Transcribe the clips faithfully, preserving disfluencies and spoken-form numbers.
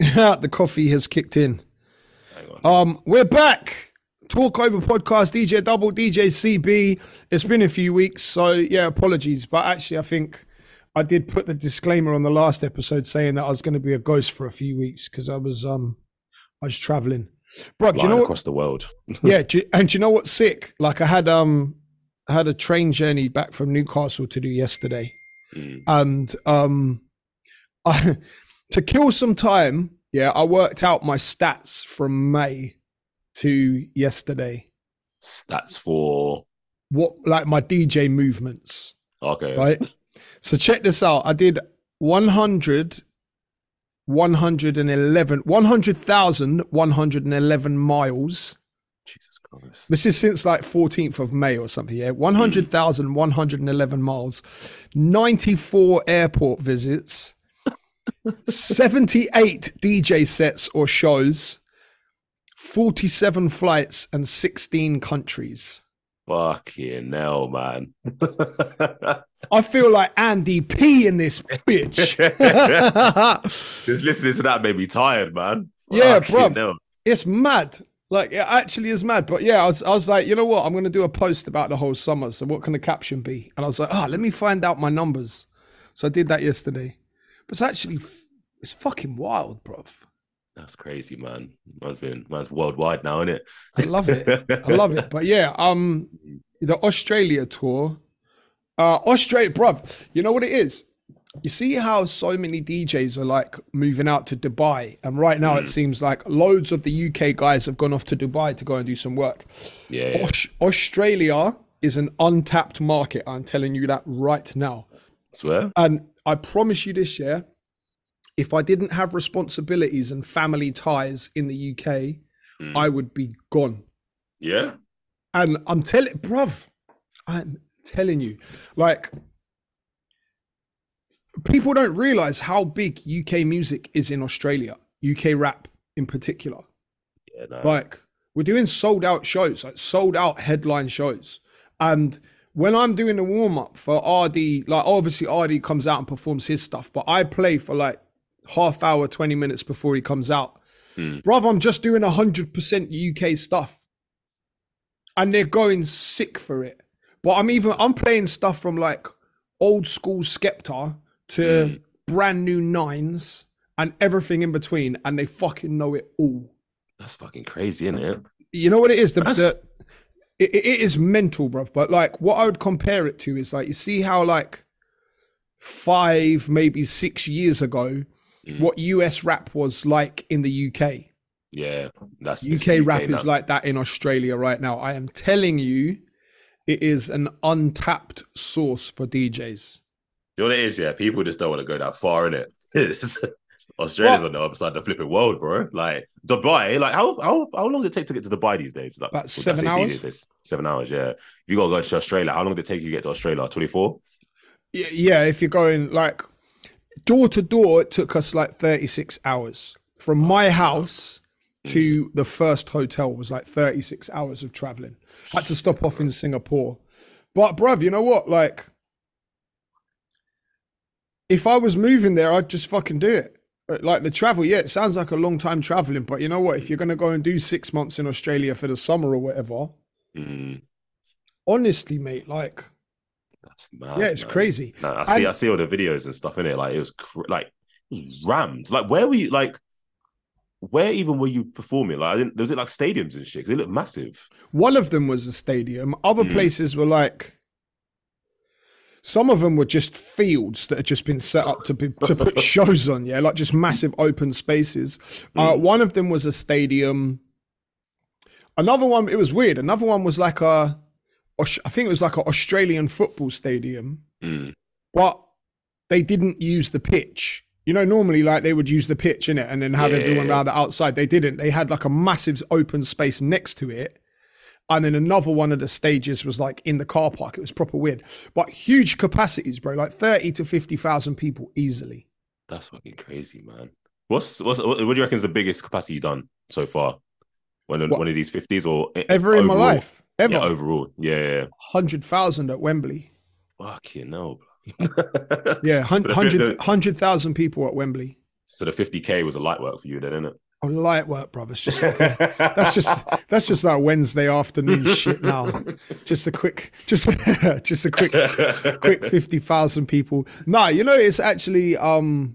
The coffee has kicked in. Um, we're back. Talk Over Podcast, D J Double, D J C B. It's been a few weeks, so yeah, apologies. But actually, I think I did put the disclaimer on the last episode saying that I was going to be a ghost for a few weeks because I was um I was traveling. Bro, do you know what? Across the world. Yeah, do you, and do you know what's sick? Like I had um I had a train journey back from Newcastle to do yesterday, Mm. and um, I, to kill some time, yeah, I worked out my stats from May to yesterday. Stats for what, like my D J movements. Okay. Right. So check this out. I did one hundred, one hundred eleven, one hundred thousand one hundred eleven miles. Jesus Christ. This is since like fourteenth of May or something. Yeah. one hundred thousand one hundred eleven miles, ninety-four airport visits, seventy-eight D J sets or shows, forty-seven flights, and sixteen countries. Fucking hell, man. I feel like Andy P in this bitch. Just listening to that made me tired, man. Yeah, Fucking bro. hell. It's mad. Like, it actually is mad. But yeah, I was, I was like, you know what? I'm going to do a post about the whole summer. So what can the caption be? And I was like, oh, let me find out my numbers. So I did that yesterday. But it's actually, it's fucking wild, bruv. That's crazy, man. Man's been, man's worldwide now, isn't it? I love it. I love it. But yeah, um, the Australia tour, uh, Australia, bruv, you know what it is? You see how so many D Js are like moving out to Dubai, and right now mm. it seems like loads of the U K guys have gone off to Dubai to go and do some work. Yeah. Aus- Australia is an untapped market. I'm telling you that right now. I swear. And I promise you this, yeah, if I didn't have responsibilities and family ties in the U K, mm. I would be gone. Yeah. And I'm telling, bruv, I'm telling you, like, people don't realize how big U K music is in Australia, U K rap in particular. Yeah, no. Like, we're doing sold out shows, like sold out headline shows. And when I'm doing the warm up for R D, like obviously R D comes out and performs his stuff, but I play for like half hour, twenty minutes before he comes out. Hmm. Bruv, I'm just doing one hundred percent U K stuff. And they're going sick for it. But I'm even, I'm playing stuff from like old school Skepta to mm. brand new nines and everything in between, and they fucking know it all. That's fucking crazy, isn't it? You know what it is? The, the it, it is mental, bruv. But like, what I would compare it to is like, you see how like five, maybe six years ago, mm. what U S rap was like in the U K. Yeah, that's U K rap U K is like that in Australia right now. I am telling you, it is an untapped source for D Js. You know what it is, yeah? People just don't want to go that far, innit? Australia's what? On the other side of the flipping world, bro. Like, Dubai, like, how how how long does it take to get to Dubai these days? Like, About seven hours? Days? Seven hours, yeah. If you got to go to Australia, how long did it take you to get to Australia? twenty-four? Yeah, yeah, if you're going, like, door to door, it took us, like, thirty-six hours. From my house to mm. the first hotel was, like, thirty-six hours of traveling. Had to stop off in Singapore. But, bruv, you know what? Like, if I was moving there, I'd just fucking do it. Like the travel, yeah, it sounds like a long time traveling, but you know what? If you're going to go and do six months in Australia for the summer or whatever, mm. honestly, mate, like, that's mad. Yeah, it's man. crazy. No, I see, and, I see all the videos and stuff in it. Like it was, cr- like, it was rammed. Like, where were you? Like, where even were you performing? Like, I didn't, was it like stadiums and shit? Because it looked massive. One of them was a stadium. Other mm. places were like. Some of them were just fields that had just been set up to be, to put shows on, yeah, like just massive open spaces. Mm. Uh, one of them was a stadium. Another one, it was weird. Another one was like a, I think it was like an Australian football stadium, mm. but they didn't use the pitch. You know, normally like they would use the pitch in it and then have yeah. everyone around the outside. They didn't. They had like a massive open space next to it. And then another one of the stages was like in the car park. It was proper weird, but huge capacities, bro. Like thirty to fifty thousand people easily. That's fucking crazy, man. What's what's what do you reckon is the biggest capacity you've done so far? One of, one of these fifties or ever in overall? My life? Ever yeah, overall? Yeah, yeah. Hundred thousand at Wembley. Fucking no, bro. yeah, hundred hundred thousand people at Wembley. So the fifty K was a light work for you then, isn't it? Oh, light work, brother. It's just like a, that's just that's just like Wednesday afternoon shit now. Just a quick, just just a quick, quick fifty thousand people. No, you know, it's actually um,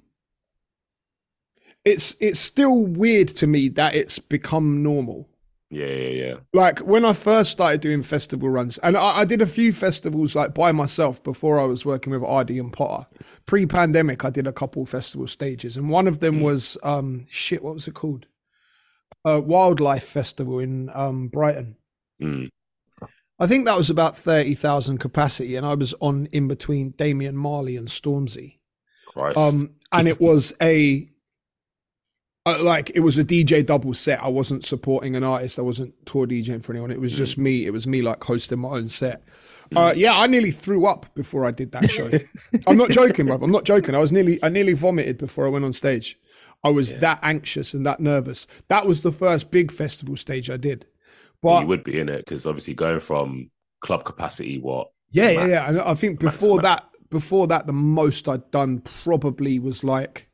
it's it's still weird to me that it's become normal. Yeah, yeah, yeah. Like when I first started doing festival runs, and I, I did a few festivals like by myself before I was working with R D and Potter. Pre-pandemic, I did a couple festival stages, and one of them mm. was um shit. What was it called? A Wildlife Festival in um Brighton. Mm. I think that was about thirty thousand capacity, and I was on in between Damian Marley and Stormzy. Christ. Um, and it was a. Uh, like it was a D J double set. I wasn't supporting an artist. I wasn't tour DJing for anyone. It was mm. just me. It was me like hosting my own set. Mm. Uh, yeah, I nearly threw up before I did that show. I'm not joking, bro. I'm not joking. I was nearly, I nearly vomited before I went on stage. I was yeah. that anxious and that nervous. That was the first big festival stage I did. But well, you would be in it because obviously going from club capacity, what? Yeah, max, yeah, yeah. I think before max, that, max. before that, the most I'd done probably was like.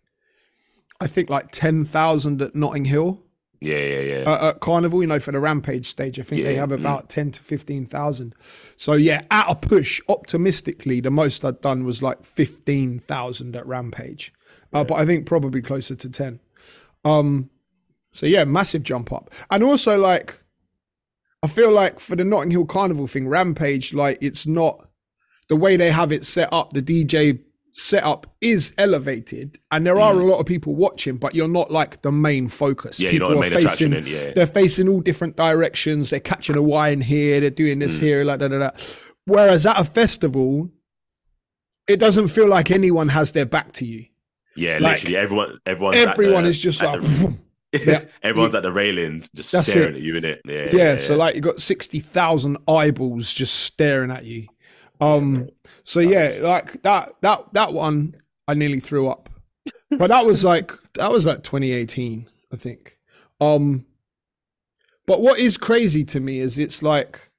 I think like ten thousand at Notting Hill. Yeah, yeah, yeah. Uh, at Carnival, you know, for the Rampage stage, I think yeah, they have about mm. ten to fifteen thousand. So yeah, at a push, optimistically, the most I'd done was like fifteen thousand at Rampage. Uh, yeah. But I think probably closer to ten. Um, so yeah, massive jump up. And also like, I feel like for the Notting Hill Carnival thing, Rampage, like it's not the way they have it set up, the D J setup is elevated and there are mm. a lot of people watching, but you're not like the main focus. Yeah, people you're not the main facing, attraction. In, yeah. They're facing all different directions. They're catching a wine here. They're doing this mm. here, like da, da, da. Whereas at a festival, it doesn't feel like anyone has their back to you. Yeah, like, literally everyone. Everyone's everyone the, is just like. The, yeah. Everyone's at the railings, just That's staring it. at you, innit? Yeah, yeah, yeah, yeah. So like you got sixty thousand eyeballs just staring at you. Um. Yeah, so yeah, like that. That that one. I nearly threw up, but that was like that was like twenty eighteen, I think. Um, but what is crazy to me is it's like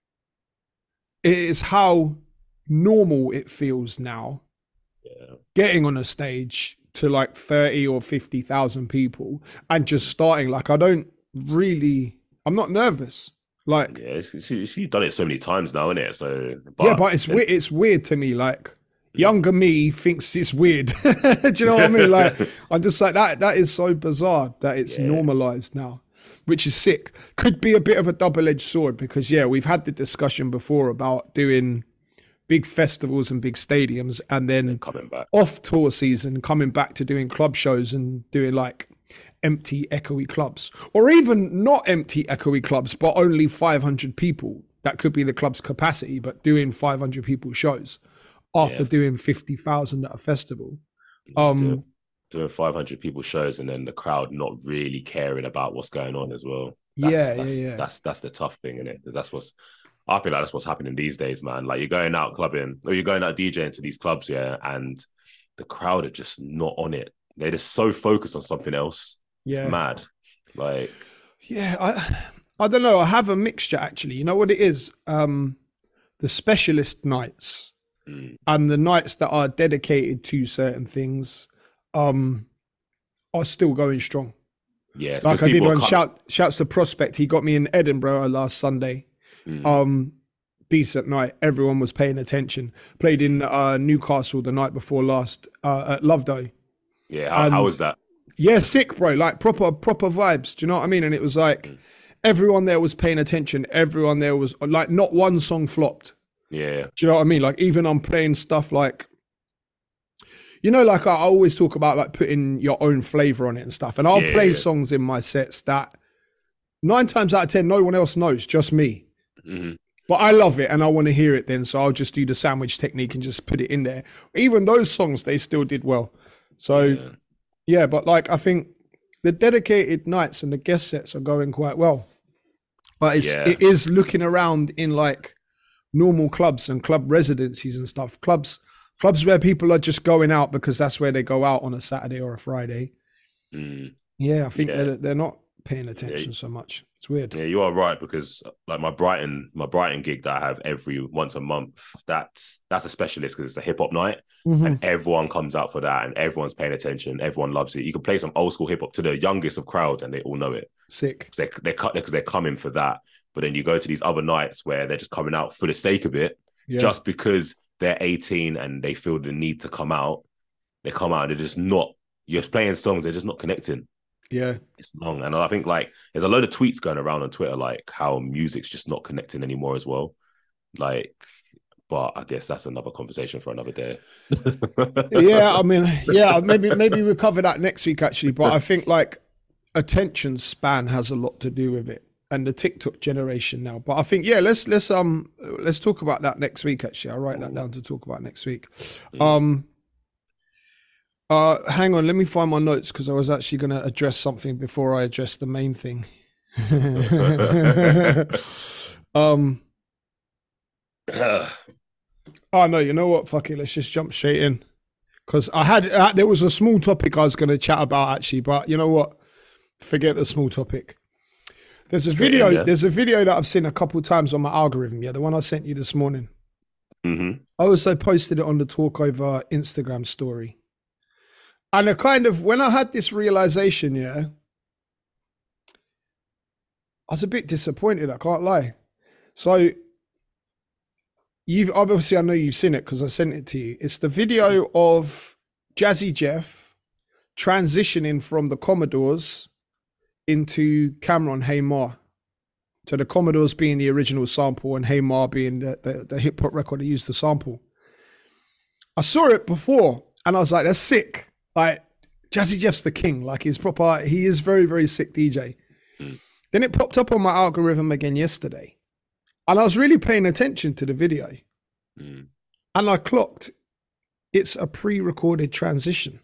it is how normal it feels now. Yeah. Getting on a stage to like thirty or fifty thousand people and just starting. Like I don't really, I'm not nervous. Like yeah, she, she's done it so many times now, innit? So but yeah, but it's weird. It's weird to me, like. Younger me thinks it's weird. Do you know what I mean? Like, I'm just like, that. that is so bizarre that it's yeah. normalized now, which is sick. Could be a bit of a double-edged sword because, yeah, we've had the discussion before about doing big festivals and big stadiums and then and coming back off tour season, coming back to doing club shows and doing like empty, echoey clubs or even not empty, echoey clubs, but only five hundred people. That could be the club's capacity, but doing five hundred people shows. After yeah. doing fifty thousand at a festival. Um, doing, doing five hundred people shows and then the crowd not really caring about what's going on as well. That's, yeah, that's, yeah, yeah. That's, that's the tough thing, isn't it? Because that's what's, I feel like that's what's happening these days, man. Like you're going out clubbing or you're going out DJing to these clubs, yeah, and the crowd are just not on it. They're just so focused on something else. Yeah. It's mad. Like, yeah, I, I don't know. I have a mixture actually. You know what it is? Um, the specialist nights. Mm. And the nights that are dedicated to certain things um, are still going strong. Yeah, like I did one. Shout, shouts to Prospect. He got me in Edinburgh last Sunday. Mm. Um, decent night. Everyone was paying attention. Played in uh, Newcastle the night before last uh, at Lovedo. Yeah, how, and, how was that? Yeah, sick, bro. Like proper, proper vibes. Do you know what I mean? And it was like mm. everyone there was paying attention. Everyone there was like, not one song flopped. Yeah. Do you know what I mean? Like even I'm playing stuff like, you know, like I always talk about like putting your own flavor on it and stuff. And I'll yeah, play yeah. songs in my sets that nine times out of ten, no one else knows, just me. Mm-hmm. But I love it and I want to hear it then. So I'll just do the sandwich technique and just put it in there. Even those songs, they still did well. So yeah, yeah but like I think the dedicated nights and the guest sets are going quite well. But it's, yeah. it is looking around in like, normal clubs and club residencies and stuff, clubs clubs where people are just going out because that's where they go out on a Saturday or a Friday. Mm. Yeah, I think yeah. they're they're not paying attention yeah. so much. It's weird. Yeah, you are right, because like my Brighton, my Brighton gig that I have every once a month, that's that's a specialist because it's a hip hop night, mm-hmm. and everyone comes out for that, and everyone's paying attention. Everyone loves it. You can play some old school hip hop to the youngest of crowds, and they all know it. Sick. They they cut because they're coming for that. But then you go to these other nights where they're just coming out for the sake of it, yeah. just because they're eighteen and they feel the need to come out. They come out and they're just not. You're playing songs, they're just not connecting. Yeah, it's long, and I think like there's a load of tweets going around on Twitter like how music's just not connecting anymore as well. Like, but I guess that's another conversation for another day. yeah, I mean, yeah, maybe maybe we'll cover that next week actually. But I think like attention span has a lot to do with it, and the TikTok generation now. But I think yeah, let's let's um let's talk about that next week. Actually, I'll write that down to talk about next week. Mm. Um. Uh, hang on, let me find my notes because I was actually going to address something before I address the main thing. um, oh no, you know what? Fuck it, let's just jump straight in. Because I had uh, there was a small topic I was going to chat about actually, but you know what? Forget the small topic. There's a video. In, yeah. There's a video that I've seen a couple of times on my algorithm. Yeah, the one I sent you this morning. Mm-hmm. I also posted it on the Talk Over Instagram story. And I kind of, when I had this realization, yeah, I was a bit disappointed, I can't lie. So, you've obviously, I know you've seen it because I sent it to you. It's the video of Jazzy Jeff transitioning from the Commodores into Cameron Hey Ma. So the Commodores being the original sample and Hey Ma being the, the, the hip hop record that used the sample. I saw it before and I was like, that's sick. Like, Jazzy Jeff's the king. Like, he's proper, he is very, very sick D J. Mm. Then it popped up on my algorithm again yesterday. And I was really paying attention to the video. Mm. And I clocked, it's a pre-recorded transition.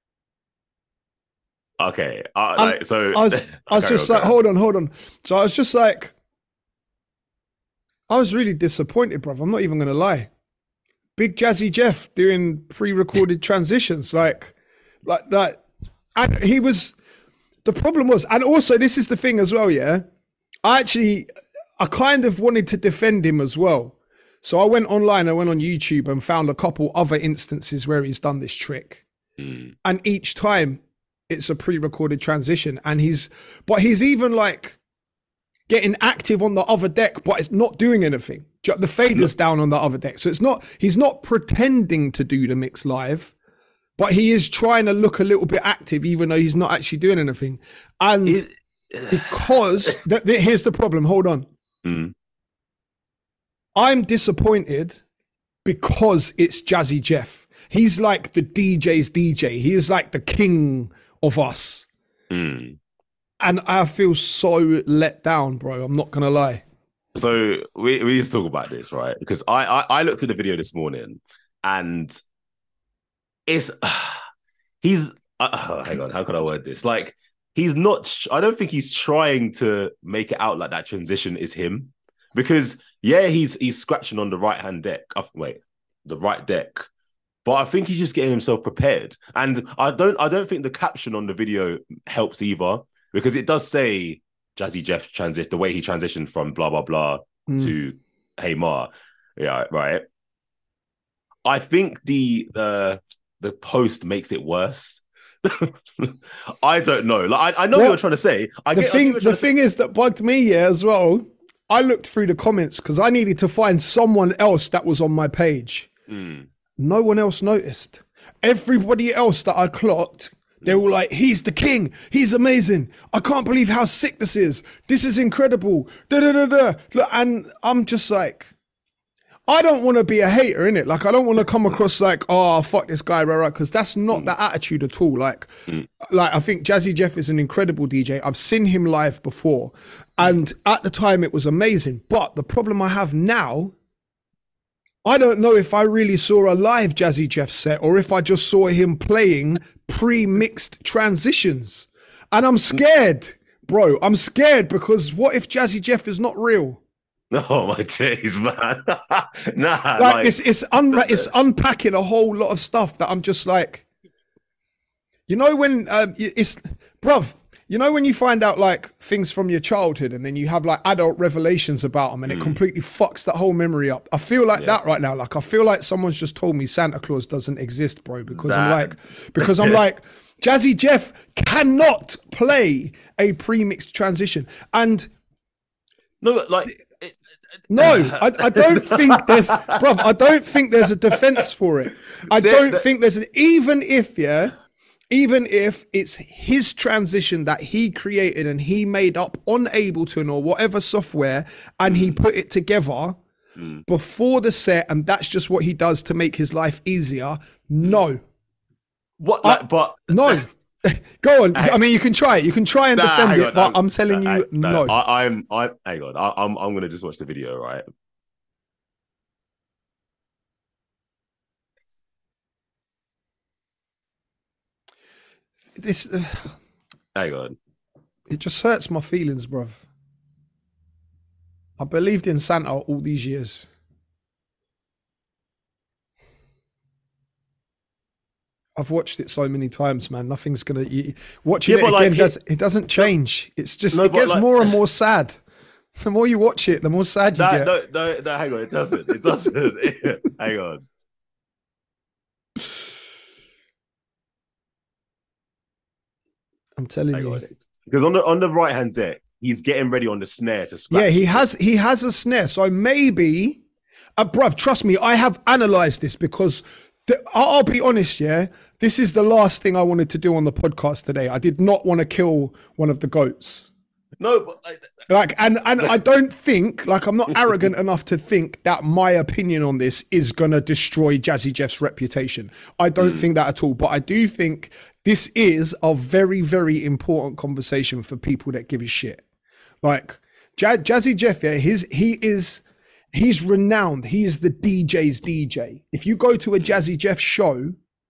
Okay. Uh, like, so I was, I was okay, just okay. like, hold on, hold on. So I was just like, I was really disappointed, bruv. I'm not even going to lie. Big Jazzy Jeff doing pre-recorded transitions. Like, Like that, and he was, the problem was, and also this is the thing as well, yeah, I actually, I kind of wanted to defend him as well. So I went online, I went on YouTube and found a couple other instances where he's done this trick. Mm. And each time it's a pre-recorded transition and he's, but he's even like getting active on the other deck, but it's not doing anything. The fader's no. down on the other deck. So it's not, he's not pretending to do the mix live. But he is trying to look a little bit active, even though he's not actually doing anything. And it, because, th- th- here's the problem, hold on. Mm. I'm disappointed because it's Jazzy Jeff. He's like the D J's D J. He is like the king of us. Mm. And I feel so let down, bro. I'm not going to lie. So we, we need to talk about this, right? Because I, I, I looked at the video this morning and It's uh, he's uh, hang on, how can I word this? Like, he's not, I don't think he's trying to make it out like that transition is him. Because yeah, he's he's scratching on the right hand deck. Oh, wait, the right deck. But I think he's just getting himself prepared. And I don't I don't think the caption on the video helps either, because it does say Jazzy Jeff transit the way he transitioned from blah blah blah mm. to Hey Ma. Yeah, right. I think the uh the post makes it worse. I don't know. Like I, I know well, what you're trying to say. I the get, thing, I the thing say. is that bugged me yeah, as well. I looked through the comments because I needed to find someone else that was on my page. Mm. No one else noticed. Everybody else that I clocked, they were like, he's the king. He's amazing. I can't believe how sick this is. This is incredible. Da, da, da, da. And I'm just like, I don't want to be a hater, innit? Like, I don't want to come across like, oh, fuck this guy, right, right, because that's not mm. the attitude at all. Like, mm. like I think Jazzy Jeff is an incredible D J. I've seen him live before, and at the time it was amazing. But the problem I have now, I don't know if I really saw a live Jazzy Jeff set or if I just saw him playing pre-mixed transitions. And I'm scared, bro. I'm scared because what if Jazzy Jeff is not real? Oh my days, man! nah, like, like it's it's un- it's unpacking a whole lot of stuff that I'm just like, you know, when um, it's bruv, you know when you find out like things from your childhood and then you have like adult revelations about them and Mm. it completely fucks that whole memory up. I feel like Yeah. that right now. Like I feel like someone's just told me Santa Claus doesn't exist, bro, because I'm That- like, because I'm like, Jazzy Jeff cannot play a pre-mixed transition. And No, like it, no, I, I don't think there's, bruv, I don't think there's a defense for it. I There- don't there- think there's, a, even if, yeah, even if it's his transition that he created and he made up on Ableton or whatever software and he put it together Mm. before the set and that's just what he does to make his life easier. No, what? Like, but no. Go on. I mean, you can try it. You can try and Nah, defend hang it, on, but I'm- I'm telling nah, you, hang- no. I, I'm. I hang on. I, I'm. I'm gonna just watch the video, right? This, uh, Hang on. it just hurts my feelings, bruv. I believed in Santa all these years. I've watched it so many times, man. Nothing's gonna you, watching Yeah, it but, again. like, does it doesn't change? It's just No, it but, gets like- more and more sad. The more you watch it, the more sad you No, get. no, no, no. Hang on. It doesn't. It doesn't. Hang on. I'm telling Hang you. on. Because on the on the right hand deck, he's getting ready on the snare to scratch. Yeah, he has he has a snare. So maybe, uh, bruv, trust me, I have analysed this because the, I'll, I'll be honest, yeah, this is the last thing I wanted to do on the podcast today. I did not want to kill one of the goats. No, but like, Like, and and I don't think, like, I'm not arrogant enough to think that my opinion on this is gonna destroy Jazzy Jeff's reputation. I don't Mm. think that at all. But I do think this is a very, very important conversation for people that give a shit. Like, J- Jazzy Jeff, yeah, his he is he's renowned. He is the D J's D J. If you go to a Jazzy Jeff show,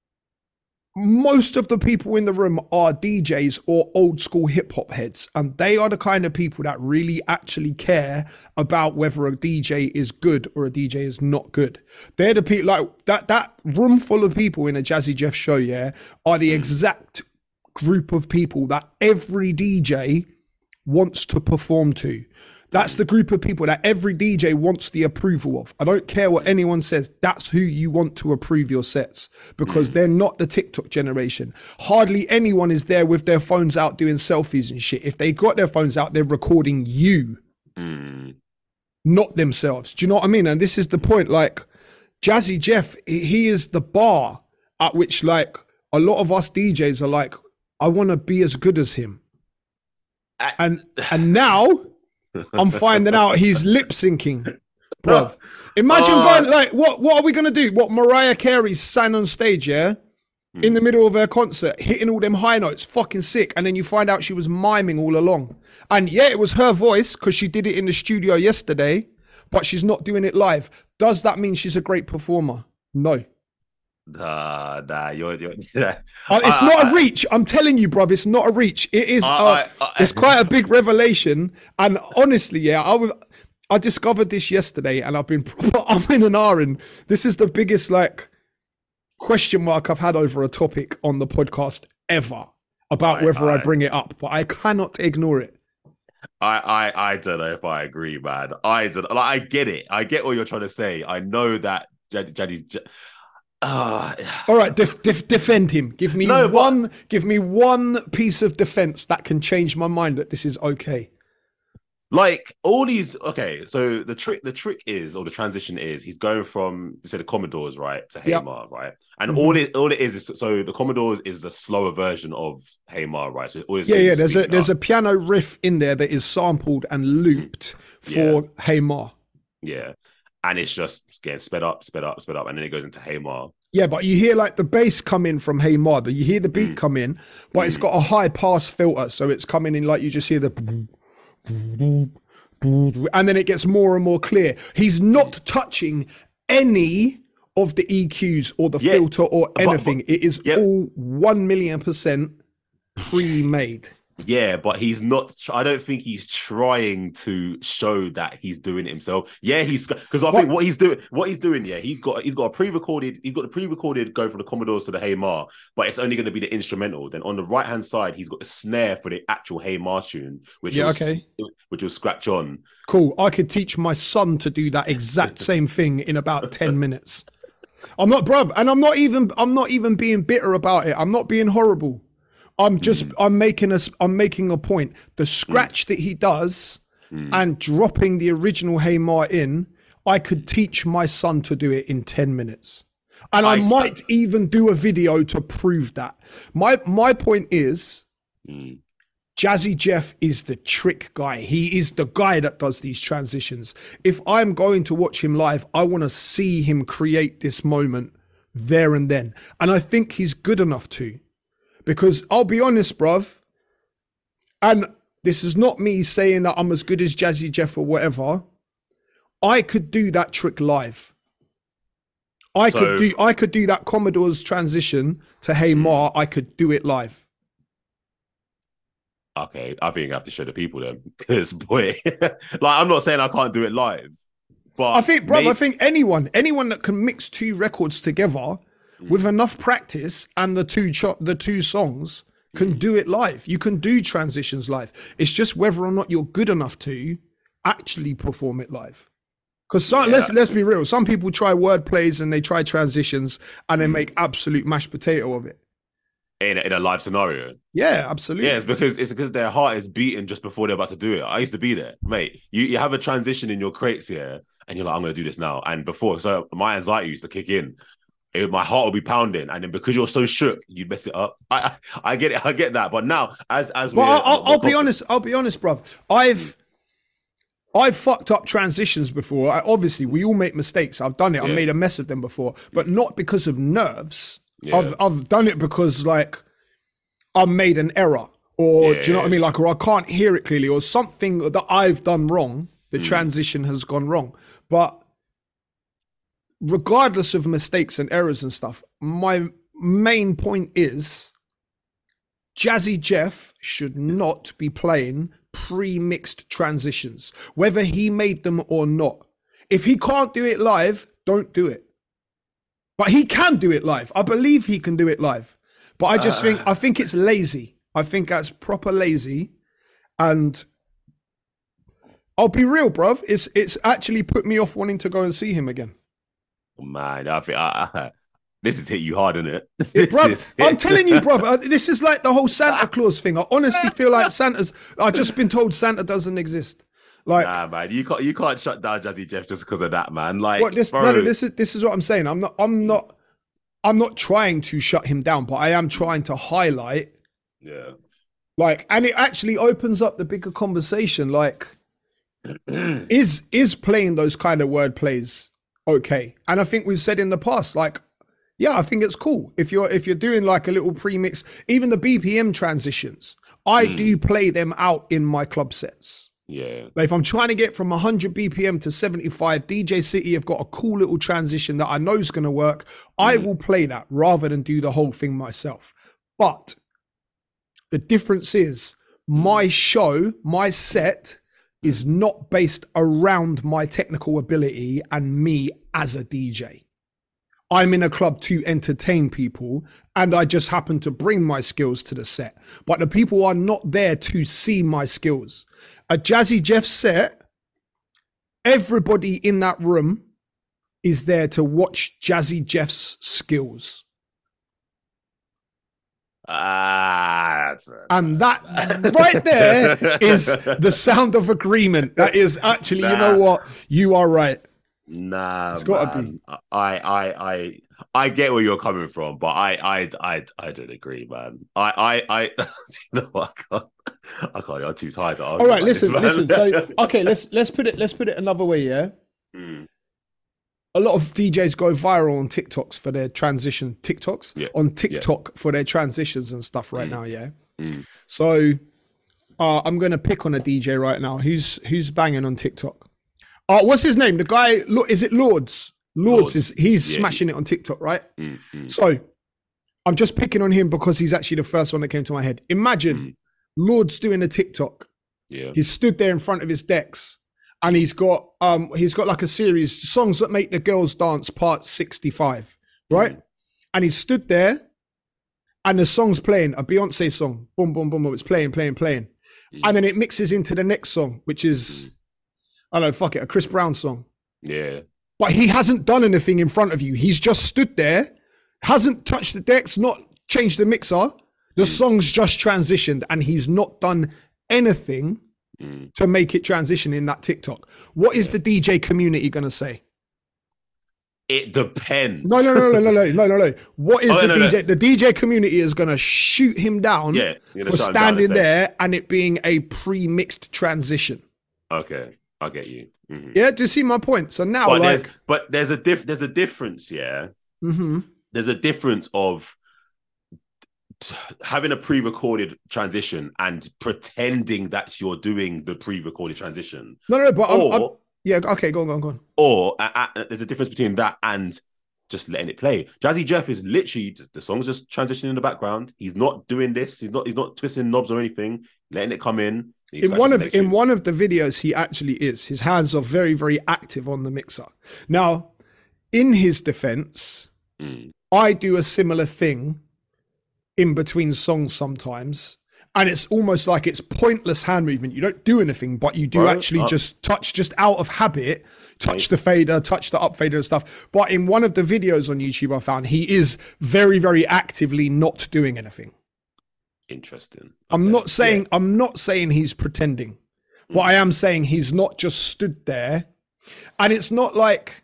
most of the people in the room are D Js or old school hip hop heads. And they are the kind of people that really actually care about whether a D J is good or a D J is not good. They're the people like that, that room full of people in a Jazzy Jeff show, yeah, are the exact group of people that every D J wants to perform to. That's the group of people that every D J wants the approval of. I don't care what anyone says. That's who you want to approve your sets because they're not the TikTok generation. Hardly anyone is there with their phones out doing selfies and shit. If they got their phones out, they're recording you, mm, not themselves. Do you know what I mean? And this is the point. Like Jazzy Jeff, he he is the bar at which like a lot of us D Js are like, I want to be as good as him. I- And and now I'm finding out he's lip syncing, bruv. Imagine Uh, going like, what? What are we gonna do? What Mariah Carey sang on stage, yeah, in the middle of her concert, hitting all them high notes, fucking sick, and then you find out she was miming all along, and yeah, it was her voice because she did it in the studio yesterday, but she's not doing it live. Does that mean she's a great performer? No. nah, nah. You're. you're yeah. Uh, it's I- not I- a reach. I'm telling you, bruv. It's not a reach. It is. I- uh, I- I- it's quite a big revelation. And honestly, yeah, I was. I discovered this yesterday, and I've been proper I'm in an R. And this is the biggest like question mark I've had over a topic on the podcast ever about I- whether I, I- bring it up, but I cannot ignore it. I, I, I don't know if I agree, man. I don't like. I get it. I get what you're trying to say. I know that Jad- Jaddy's. J- Ah, All right, def, def, defend him. Give me No, but- one. Give me one piece of defense that can change my mind that this is okay. like all these. Okay, so the trick, the trick is, or the transition is, he's going from you said the Commodores, right, to Yep. Haymar, right, and Mhm. all it, all it is is so the Commodores is a slower version of Haymar, right? So all it's Yeah, doing yeah. is There's a speeding there's up. a piano riff in there that is sampled and looped for Hey Ma. yeah, and it's just getting sped up, sped up, sped up, and then it goes into Haymar. Yeah, but you hear like the bass come in from Hey Ma. You hear the beat Mm. come in, but it's got a high pass filter, so it's coming in like you just hear the. And then it gets more and more clear. He's not touching any of the E Qs or the Yeah, filter or but- anything. it is yeah. all one million percent pre-made. Yeah, but he's not. I don't think he's trying to show that he's doing it himself. Yeah, he's because I think what he's doing, what he's doing, yeah, he's got he's got a pre-recorded, he's got the pre-recorded go from the Commodores to the Hey Ma, but it's only going to be the instrumental. Then on the right hand side, he's got the snare for the actual Hey Ma tune, which yeah, will, okay, which will scratch on. Cool. I could teach my son to do that exact same thing in about ten minutes. I'm not, bruv, and I'm not even I'm not even being bitter about it. I'm not being horrible. I'm just, mm. I'm making a, I'm making a point. The scratch mm. that he does mm. and dropping the original Hey Ma in, I could teach my son to do it in ten minutes. And I, I might even do a video to prove that. My, my point is, mm. Jazzy Jeff is the trick guy. He is the guy that does these transitions. If I'm going to watch him live, I want to see him create this moment there and then. And I think he's good enough to. Because I'll be honest, bruv, and this is not me saying that I'm as good as Jazzy Jeff or whatever. I could do that trick live. I so, could do I could do that Commodore's transition to Hey Ma. I could do it live. Okay, I think I have to show the people then. Because boy, like I'm not saying I can't do it live, but I think, bruv, maybe- I think anyone, anyone that can mix two records together with enough practice and the two cho- the two songs can mm. do it live. You can do transitions live. It's just whether or not you're good enough to actually perform it live. Because yeah. let's let's be real. Some people try word plays and they try transitions and they mm. make absolute mashed potato of it. In a, in a live scenario. Yeah, absolutely. Yeah, it's because it's because their heart is beating just before they're about to do it. I used to be there, mate. You you have a transition in your crates here, and you're like, I'm going to do this now. And before, so my anxiety used to kick in. It, my heart will be pounding, and then because you're so shook, you mess it up. I, I I get it, I get that. But now, as as well, I'll, I'll, I'll be honest. I'll be honest, bruv. I've I've fucked up transitions before. I, obviously, we all make mistakes. I've done it. Yeah. I've made a mess of them before, but not because of nerves. Yeah. I've I've done it because like I made an error, or yeah. do you know what I mean? Like, or I can't hear it clearly, or something that I've done wrong. The mm. transition has gone wrong, but. Regardless of mistakes and errors and stuff, my main point is Jazzy Jeff should not be playing pre-mixed transitions, whether he made them or not. If he can't do it live, don't do it. But he can do it live. I believe he can do it live. But I just uh. think, I think it's lazy. I think that's proper lazy. And I'll be real, bruv. It's, it's actually put me off wanting to go and see him again. Man, I think I, I, this has hit you hard, isn't it? Yeah, bruv, I'm telling you, bruv, this is like the whole Santa Claus thing. I honestly feel like Santa's. I've just been told Santa doesn't exist. Like, nah, man, you can't you can't shut down Jazzy Jeff just because of that, man. Like, what, this, no, no, this is this is what I'm saying. I'm not. I'm not. I'm not trying to shut him down, but I am trying to highlight. Yeah. Like, and it actually opens up the bigger conversation. Like, is is playing those kind of word plays okay? And I think we've said in the past, like, yeah, I think it's cool. If you're if you're doing like a little pre-mix, even the B P M transitions, I mm. do play them out in my club sets. Yeah. Like if I'm trying to get from one hundred B P M to seventy-five, D J City have got a cool little transition that I know is going to work. Mm. I will play that rather than do the whole thing myself. But the difference is my show, my set is not based around my technical ability and me as a D J. I'm in a club to entertain people and I just happen to bring my skills to the set. But the people are not there to see my skills. A Jazzy Jeff set, everybody in that room is there to watch Jazzy Jeff's skills. Ah, that's a, and that right there is the sound of agreement. That is actually, nah. You know what? You are right. Nah, it's got to be. I, I, I, I get where you're coming from, but I, I, I, I don't agree, man. I, I, I, you know what? I can't. I can't. I'm too tired. All right, listen, this, listen. So, okay, let's let's put it let's put it another way. Yeah. Mm. A lot of D Js go viral on TikToks for their transition TikToks yeah. on TikTok yeah. for their transitions and stuff right mm. now. Yeah. Mm. So uh, I'm going to pick on a D J right now. Who's, who's banging on TikTok? Uh, what's his name? The guy, is it Lords? Lords, Lords. is, he's yeah. smashing it on TikTok, right? Mm. Mm. So I'm just picking on him because he's actually the first one that came to my head. Imagine mm. Lord's doing a TikTok. Yeah. He's stood there in front of his decks, and he's got um he's got like a series, songs that make the girls dance, part sixty-five, right? Mm. And he stood there, and the song's playing, a Beyonce song, boom, boom, boom, boom, it's playing, playing, playing, mm. and then it mixes into the next song, which is, mm. I don't know, fuck it, a Chris Brown song. Yeah. But he hasn't done anything in front of you. He's just stood there, hasn't touched the decks, not changed the mixer. The mm. song's just transitioned, and he's not done anything mm. to make it transition in that TikTok. What is yeah. the D J community going to say? It depends. No, no, no, no, no, no, no, no, no. What is oh, the no, D J? No. The D J community is going to shoot him down yeah, for standing there and it being a pre-mixed transition. Okay, I get you. Mm-hmm. Yeah, do you see my point? So now, but like, there's, but there's a diff, there's a difference. Yeah, mm-hmm. there's a difference of having a pre-recorded transition and pretending that you're doing the pre-recorded transition. No, no, no but or, I'm, I'm, yeah, okay, go on, go on, go on. Or uh, uh, there's a difference between that and just letting it play. Jazzy Jeff is literally the song's just transitioning in the background. He's not doing this. He's not. He's not twisting knobs or anything. Letting it come in. In one of in one of the videos, he actually is. His hands are very, very active on the mixer. Now, in his defense, mm. I do a similar thing in between songs sometimes, and it's almost like it's pointless hand movement. You don't do anything, but you do Bro, actually uh, just touch, just out of habit, touch right. the fader, touch the up fader and stuff. But in one of the videos on YouTube I found, he is very, very actively not doing anything. Interesting. Okay. I'm not saying yeah. I'm not saying he's pretending, but mm. I am saying he's not just stood there. And it's not like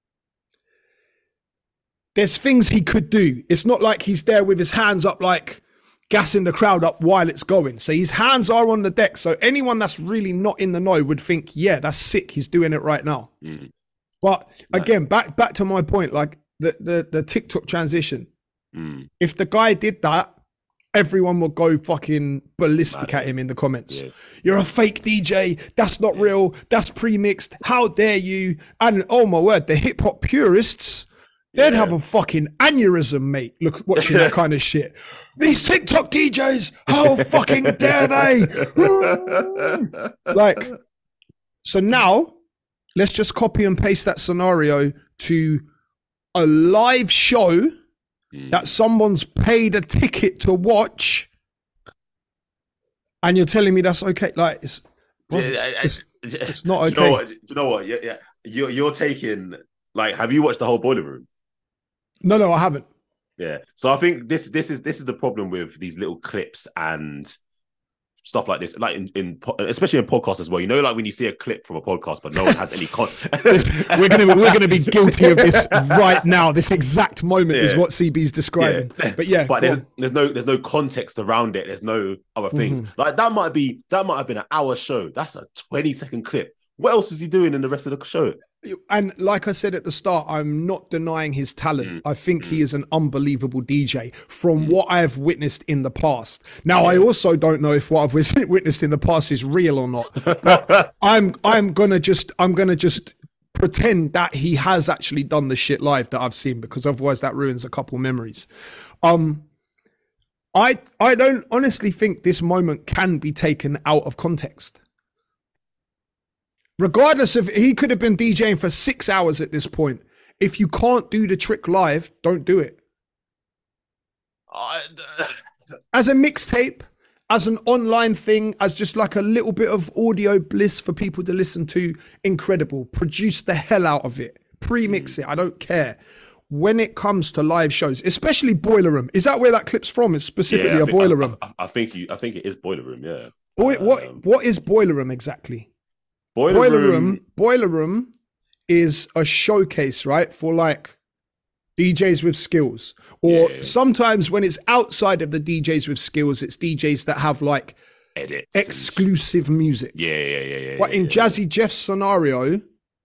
there's things he could do. It's not like he's there with his hands up, like gassing the crowd up while it's going. So his hands are on the deck. So anyone that's really not in the know would think, yeah, that's sick. He's doing it right now. Mm. But again, back back to my point, like the the, the TikTok transition. Mm. If the guy did that, everyone will go fucking ballistic Mad. at him in the comments. Yeah. You're a fake D J. That's not yeah. real. That's pre-mixed. How dare you? And oh my word, the hip hop purists, they'd yeah. have a fucking aneurysm, mate. Look, watching that kind of shit. These TikTok D Js, how fucking dare they? Like, so now let's just copy and paste that scenario to a live show mm. that someone's paid a ticket to watch, and you're telling me that's okay? Like, it's, bro, it's, it's, it's not okay. Do you know what? Do you know what? Yeah, yeah. You're, you're taking, like, have you watched the whole Boiler Room? No, no, I haven't. Yeah. So I think this this is this is the problem with these little clips and stuff like this, like in, in especially in podcasts as well. You know, like when you see a clip from a podcast, but no one has any con. we're gonna we're gonna be guilty of this right now. This exact moment yeah. is what C B's describing. Yeah. But yeah, but there's, there's no there's no context around it. There's no other things. Mm-hmm. Like that might be that might have been an hour show. That's a twenty second clip. What else was he doing in the rest of the show? And like I said at the start, I'm not denying his talent. Mm. I think mm. he is an unbelievable D J from mm. what I have witnessed in the past. Now, yeah. I also don't know if what I've witnessed in the past is real or not. But I'm I'm gonna just I'm gonna just pretend that he has actually done the shit live that I've seen, because otherwise that ruins a couple memories. Um, I I don't honestly think this moment can be taken out of context. Regardless of, he could have been DJing for six hours at this point. If you can't do the trick live, don't do it. Uh, as a mixtape, as an online thing, as just like a little bit of audio bliss for people to listen to, incredible. Produce the hell out of it. Pre-mix mm. it. I don't care. When it comes to live shows, especially Boiler Room, is that where that clip's from? It's specifically yeah, a think, Boiler Room. I, I, I think you. I think it is Boiler Room. Yeah. Boy, what um, What is Boiler Room exactly? Boiler, Boiler room. room, Boiler Room is a showcase, right? For like D Js with skills. Or yeah. sometimes when it's outside of the D Js with skills, it's D Js that have like edits, exclusive and... music. Yeah, yeah, yeah, yeah. But yeah, in yeah, Jazzy yeah. Jeff's scenario,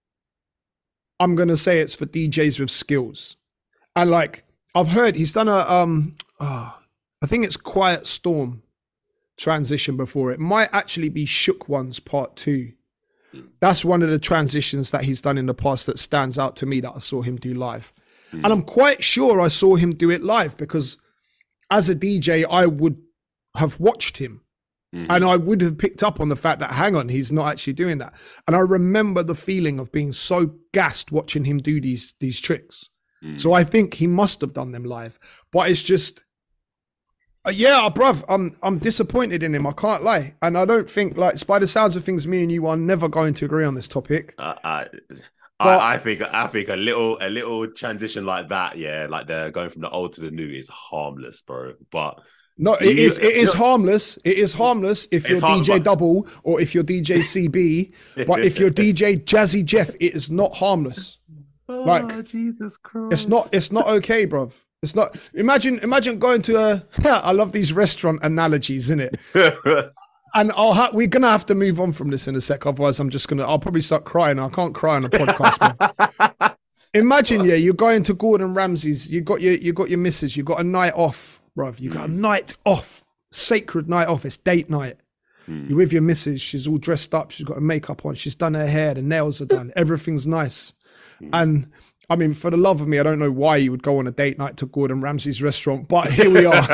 I'm gonna say it's for D Js with skills. And like I've heard he's done a um oh, I think it's Quiet Storm transition before. It might actually be Shook Ones Part Two. That's one of the transitions that he's done in the past that stands out to me that I saw him do live. Mm. And I'm quite sure I saw him do it live because as a D J, I would have watched him. Mhm. And I would have picked up on the fact that, hang on, he's not actually doing that. And I remember the feeling of being so gassed watching him do these, these tricks. Mm. So I think he must have done them live. But it's just, uh, yeah, bruv, I'm I'm disappointed in him. I can't lie. And I don't think, like, by the sounds of things, me and you are never going to agree on this topic. Uh, I, But- I, I think I think a little a little transition like that, yeah, like they're going from the old to the new is harmless, bro. But No, it You- is it is you- harmless. It is harmless if you're It's harm- D J but- Double or if you're D J C B. But if you're D J Jazzy Jeff, it is not harmless. Like, oh, Jesus Christ, It's not it's not okay, bruv. It's not. Imagine imagine going to a. I love these restaurant analogies, innit? And I'll ha- we're gonna have to move on from this in a sec. Otherwise, I'm just gonna. I'll probably start crying. I can't cry on a podcast. Man. Imagine, yeah, you're going to Gordon Ramsay's. You got your you got your missus. You got a night off, bruv. You got a night off, sacred night off. It's date night. Mm. You're with your missus. She's all dressed up. She's got her makeup on. She's done her hair. The nails are done. Everything's nice. And I mean, for the love of me, I don't know why you would go on a date night to Gordon Ramsay's restaurant, but here we are.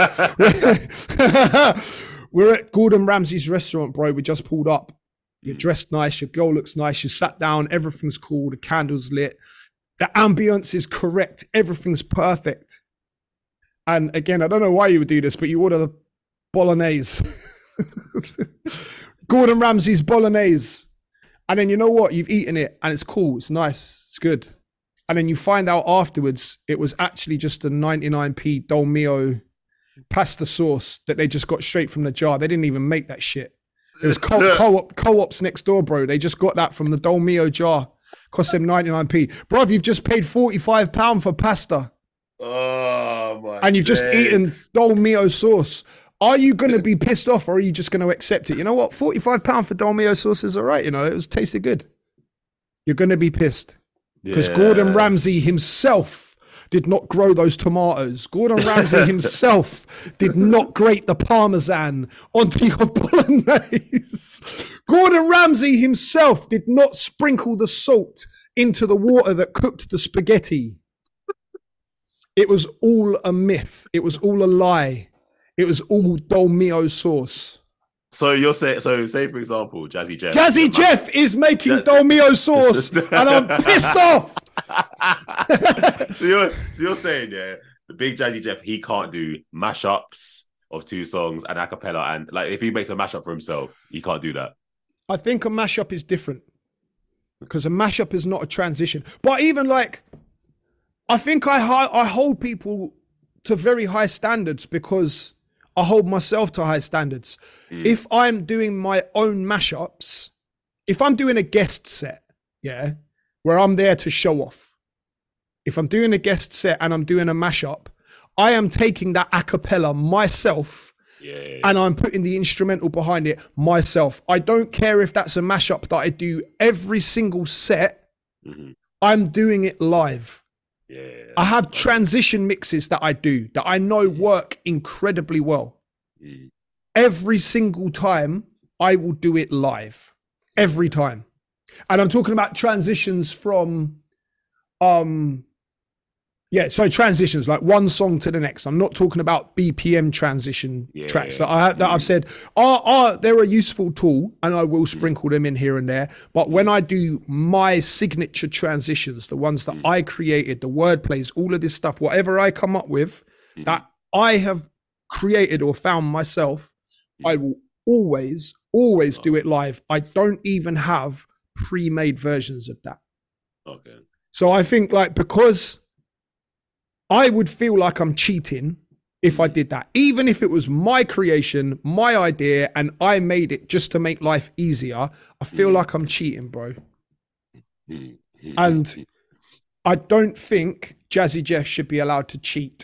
We're at Gordon Ramsay's restaurant, bro. We just pulled up. You're dressed nice. Your girl looks nice. You sat down. Everything's cool. The candle's lit. The ambience is correct. Everything's perfect. And again, I don't know why you would do this, but you order the bolognese. Gordon Ramsay's bolognese. And then you know what? You've eaten it and it's cool. It's nice. It's good. And then you find out afterwards it was actually just a ninety-nine p Dolmio pasta sauce that they just got straight from the jar. They didn't even make that shit. It was co- co-op, co-ops next door, bro. They just got that from the Dolmio jar. Cost them ninety-nine p. Bruv, you've just paid forty-five pounds for pasta. Oh my! And you've just days. eaten Dolmio sauce. Are you going to be pissed off or are you just going to accept it? You know what? forty-five pounds for Dolmio sauce is all right. You know, it was tasted good. You're going to be pissed. Because Yeah. Gordon Ramsay himself did not grow those tomatoes. Gordon Ramsay himself did not grate the Parmesan onto your bolognese. Gordon Ramsay himself did not sprinkle the salt into the water that cooked the spaghetti. It was all a myth. It was all a lie. It was all Dolmio sauce. So you're saying, so say for example, Jazzy Jeff. Jazzy Jeff is making Ja- Dolmio sauce and I'm pissed off. so you're so you're saying, yeah, the big Jazzy Jeff, he can't do mashups of two songs and a cappella, and like if he makes a mashup for himself, he can't do that. I think a mashup is different because a mashup is not a transition. But even like, I think I hi- I hold people to very high standards because I hold myself to high standards. Mm. If I'm doing my own mashups, if I'm doing a guest set, yeah, where I'm there to show off, if I'm doing a guest set and I'm doing a mashup, I am taking that a cappella myself Yeah. and I'm putting the instrumental behind it myself. I don't care if that's a mashup that I do every single set. Mhm. I'm doing it live. Yeah. I have transition mixes that I do that I know work incredibly well. Mm. Every single time I will do it live. Every time. And I'm talking about transitions from um yeah, so transitions like one song to the next. I'm not talking about B P M transition Yeah, tracks yeah. that I have, that I've said are are they're a useful tool and I will sprinkle them in here and there. But when I do my signature transitions, the ones that I created, the word plays, all of this stuff, whatever I come up with that I have created or found myself, I will always, always do it live. I don't even have pre-made versions of that. Okay. So I think like because I would feel like I'm cheating if I did that, even if it was my creation, my idea, and I made it just to make life easier. I feel Mm. like I'm cheating, bro. Mm. Mm. And I don't think Jazzy Jeff should be allowed to cheat.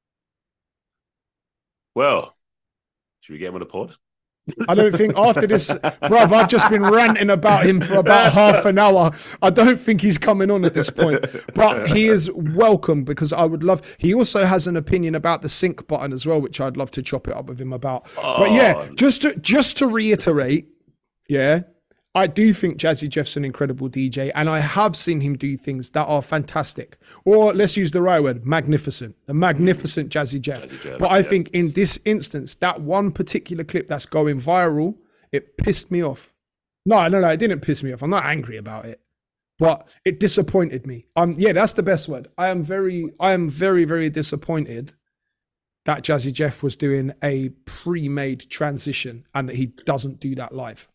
Well, should we get him on the pod? I don't think after this, bruv, I've just been ranting about him for about half an hour. I don't think he's coming on at this point, but he is welcome because I would love, he also has an opinion about the sync button as well, which I'd love to chop it up with him about. But yeah, Oh. just to, just to reiterate, yeah, I do think Jazzy Jeff's an incredible D J, and I have seen him do things that are fantastic. Or let's use the right word, magnificent. A magnificent Jazzy Jeff. Jazzy Jeff but I yeah. think in this instance, that one particular clip that's going viral, it pissed me off. No, no, no, it didn't piss me off. I'm not angry about it, but it disappointed me. Um, yeah, that's the best word. I am very, I am very, very disappointed that Jazzy Jeff was doing a pre-made transition and that he doesn't do that live.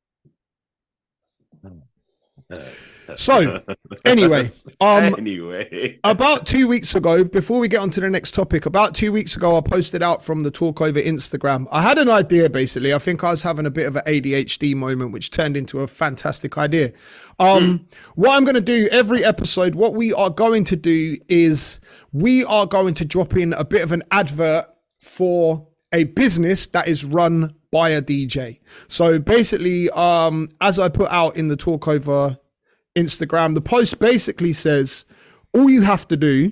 So anyway, um, anyway, about two weeks ago, before we get on to the next topic, about two weeks ago, I posted out from the Talk Over Instagram. I had an idea, basically. I think I was having a bit of an A D H D moment, which turned into a fantastic idea. Um, mm. What I'm going to do every episode, what we are going to do is we are going to drop in a bit of an advert for a business that is run by a D J. So basically, um, as I put out in the Talk Over Instagram, the post basically says, all you have to do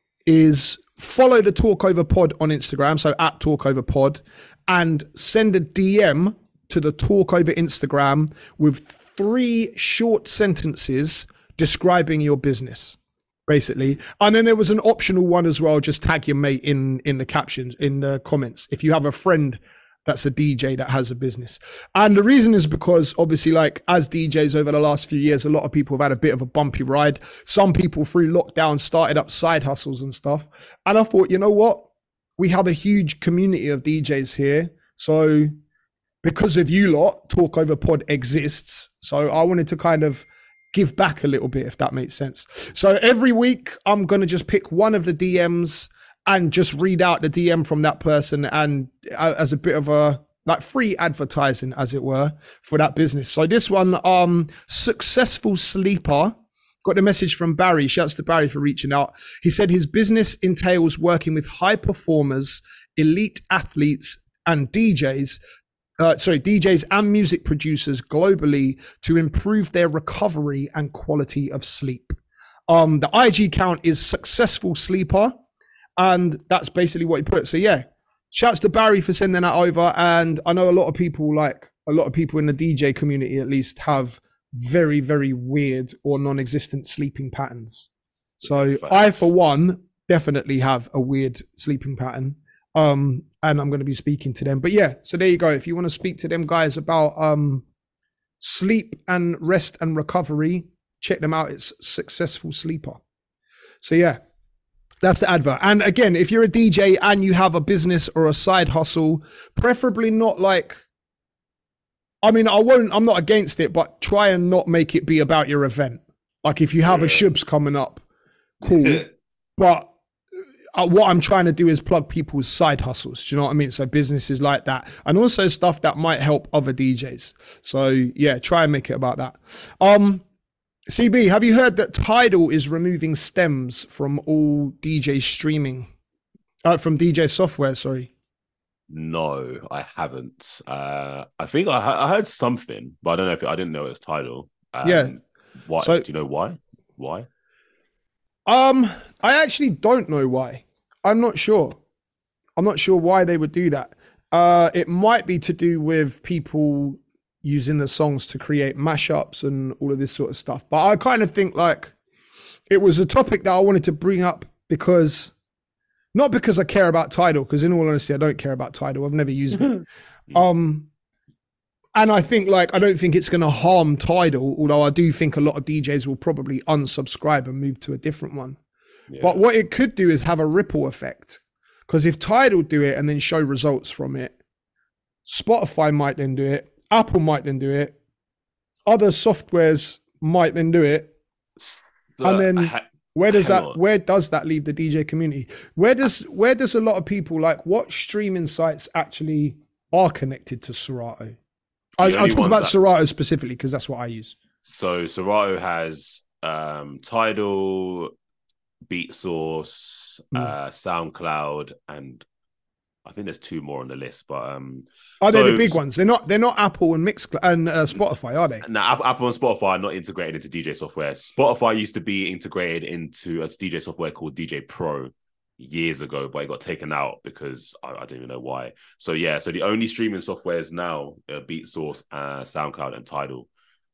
is follow the Talk Over Pod on Instagram, so at Talk Over Pod, and send a D M to the Talk Over Instagram with three short sentences describing your business, basically. And then there was an optional one as well, just tag your mate in, in the captions, in the comments, if you have a friend that's a D J that has a business. And the reason is because obviously, like, as D Js over the last few years, a lot of people have had a bit of a bumpy ride. Some people through lockdown started up side hustles and stuff. And I thought, you know what? We have a huge community of D Js here. So because of you lot, Talk Over Pod exists. So I wanted to kind of give back a little bit, if that makes sense. So every week, I'm going to just pick one of the D Ms and just read out the D M from that person, and uh, as a bit of a like free advertising, as it were, for that business. So this one, um, Successful Sleeper, got the message from Barry. Shouts to Barry for reaching out. He said his business entails working with high performers, elite athletes, and D Js. Uh, sorry, D Js and music producers globally to improve their recovery and quality of sleep. Um, the I G count is Successful Sleeper. And that's basically what he put. So yeah, shouts to Barry for sending that over. And I know a lot of people, like a lot of people in the D J community at least, have very, very weird or non-existent sleeping patterns. So I, for one, definitely have a weird sleeping pattern. Um, and I'm going to be speaking to them. But yeah, so there you go. If you want to speak to them guys about um, sleep and rest and recovery, check them out. It's Successful Sleeper. So yeah. That's the advert. And again, if you're a D J and you have a business or a side hustle, preferably not like, I mean, I won't, I'm not against it, but try and not make it be about your event. Like if you have yeah. a Shubs coming up, cool. But uh, what I'm trying to do is plug people's side hustles. Do you know what I mean? So businesses like that, and also stuff that might help other D Js. So yeah, try and make it about that. Um, C B, have you heard that Tidal is removing stems from all D J streaming, uh, from D J software, sorry? No, I haven't. Uh, I think I, I heard something, but I don't know if it, I didn't know it was Tidal. Um, yeah. Why? So, do you know why? Why? Um, I actually don't know why. I'm not sure. I'm not sure why they would do that. Uh, it might be to do with people using the songs to create mashups and all of this sort of stuff. But I kind of think like it was a topic that I wanted to bring up because, not because I care about Tidal, because in all honesty, I don't care about Tidal. I've never used it. um, and I think like, I don't think it's going to harm Tidal, although I do think a lot of D Js will probably unsubscribe and move to a different one. Yeah. But what it could do is have a ripple effect. Because if Tidal do it and then show results from it, Spotify might then do it, Apple might then do it, other softwares might then do it, uh, and then ha- where does that on. where does that leave the D J community? Where does where does a lot of people like what streaming sites actually are connected to Serato? I, I'll talk about that, Serato specifically because that's what I use. So Serato has um, Tidal, BeatSource, mm. uh, SoundCloud, and I think there's two more on the list, but um, are so, they the big ones? They're not. They're not Apple and Mix and uh, Spotify, are they? No, Apple, Apple and Spotify are not integrated into D J software. Spotify used to be integrated into a D J software called D J Pro years ago, but it got taken out because I, I don't even know why. So yeah, so the only streaming software is now uh, BeatSource, uh, SoundCloud, and Tidal.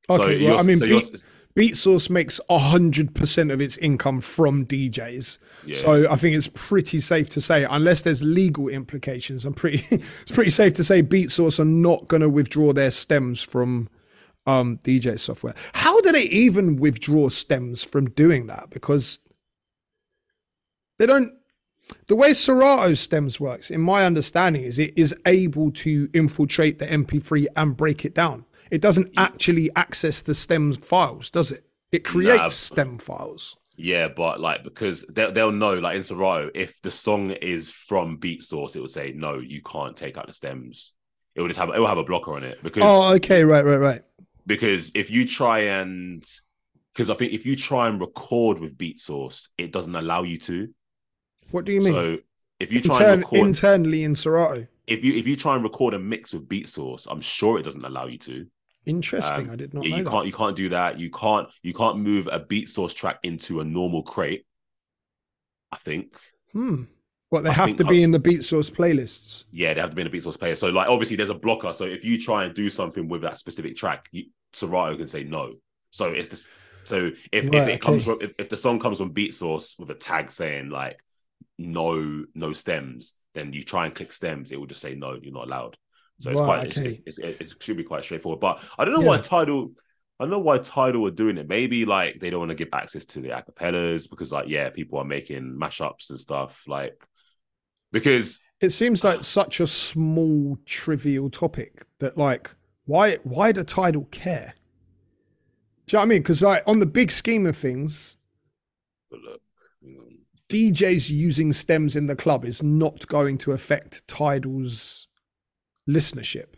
So Okay, well, you're I mean, so you're Beat, BeatSource makes one hundred percent of its income from D Js. yeah. So I think it's pretty safe to say, unless there's legal implications, I'm pretty, it's pretty safe to say BeatSource are not going to withdraw their stems from um, D J software. How do they even withdraw stems from doing that? Because they don't, the way Serato stems works, in my understanding, is it is able to infiltrate the M P three and break it down. It doesn't actually access the stem files, does it? It creates Nah, stem files. yeah, but like because they, they'll know, like in Serato, if the song is from Beat Source, it will say no, you can't take out the stems. It will just have it will have a blocker on it because Oh, okay, right, right, right. because if you try and because I think if you try and record with Beat Source, it doesn't allow you to. What do you mean? So if you try Intern- and record internally in Serato. if you if you try and record a mix with Beat Source, I'm sure it doesn't allow you to. Interesting. Um, I did not yeah, know you that. can't you can't do that. You can't you can't move a Beat Source track into a normal crate. I think. Hmm. What, they I have think to be in the Beat Source playlists? Yeah, they have to be in a Beat Source player. So like obviously there's a blocker. So if you try and do something with that specific track, you, Serato can say no. So it's just so if, Right, if it okay. comes from if, if the song comes from Beat Source with a tag saying like no no stems, then you try and click stems, it will just say no, you're not allowed. So it's Right, quite it's, okay. it's, it's, it should be quite straightforward. But I don't know Yeah. why Tidal. I don't know why Tidal are doing it. Maybe like they don't want to give access to the acapellas because like yeah, people are making mashups and stuff like because It seems like such a small, trivial topic that, like, why why do Tidal care? Do you know what I mean? Because like on the big scheme of things, look, D Js using stems in the club is not going to affect Tidal's listenership.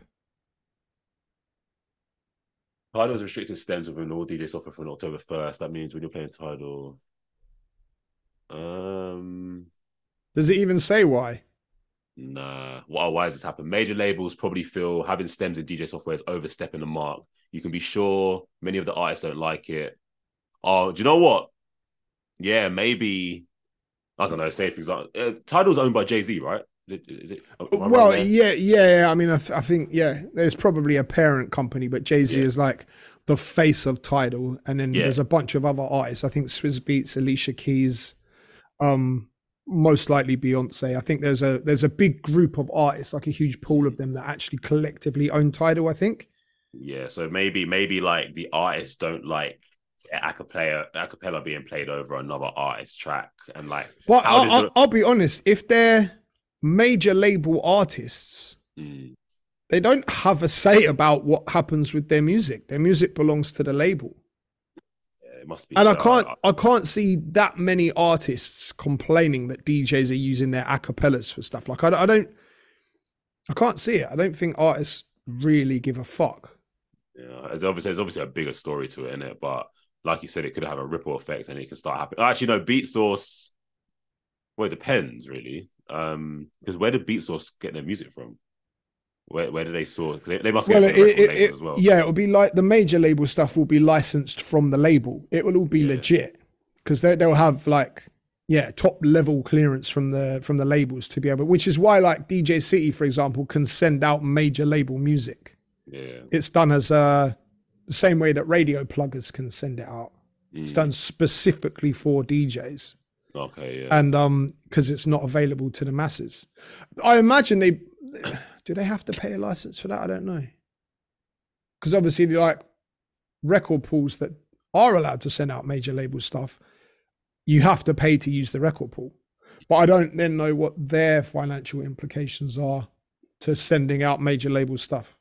Tidal is restricting stems within all D J software from October first. That means when you're playing Tidal, um, Does it even say why? nah. Well, why has this happened? Major labels probably feel having stems in D J software is overstepping the mark. You can be sure many of the artists don't like it. Oh, do you know what? Yeah, maybe. I don't know. Say for example, uh, Tidal's owned by Jay-Z, right? Is it? Is it am I wrong Well, there? yeah, yeah. I mean, I, th- I think, yeah, there's probably a parent company, but Jay-Z Yeah. is like the face of Tidal. And then Yeah. there's a bunch of other artists. I think Swizz Beatz, Alicia Keys, um, most likely Beyonce. I think there's a there's a big group of artists, like a huge pool of them that actually collectively own Tidal, I think. Yeah, so maybe maybe like the artists don't like acapella acapella being played over another artist track, and like But how I, does I, the I'll be honest, if they're major label artists, Mm, they don't have a say about what happens with their music. Their music belongs to the label. yeah, it must be. And I so can't I can't see that many artists complaining that D Js are using their acapellas for stuff. Like I, I don't I can't see it. I don't think artists really give a fuck. Yeah, there's obviously there's obviously a bigger story to it in it, but like you said, it could have a ripple effect and it can start happening. Actually, no, Beat Source. Well, it depends really, um, because where did Beat Source get their music from? Where where do they source? They, they must get Well, it it, from the record it, labels it, as well. yeah, it'll be like the major label stuff will be licensed from the label. It will all be Yeah. legit because they, they'll have like, yeah, top level clearance from the from the labels to be able, which is why like D J City, for example, can send out major label music. Yeah, It's done as uh, the same way that radio pluggers can send it out. It's Mm. done specifically for D Js. Okay, yeah. And um because it's not available to the masses. I imagine they do they have to pay a license for that? I don't know. Because obviously like record pools that are allowed to send out major label stuff, you have to pay to use the record pool. But I don't then know what their financial implications are to sending out major label stuff.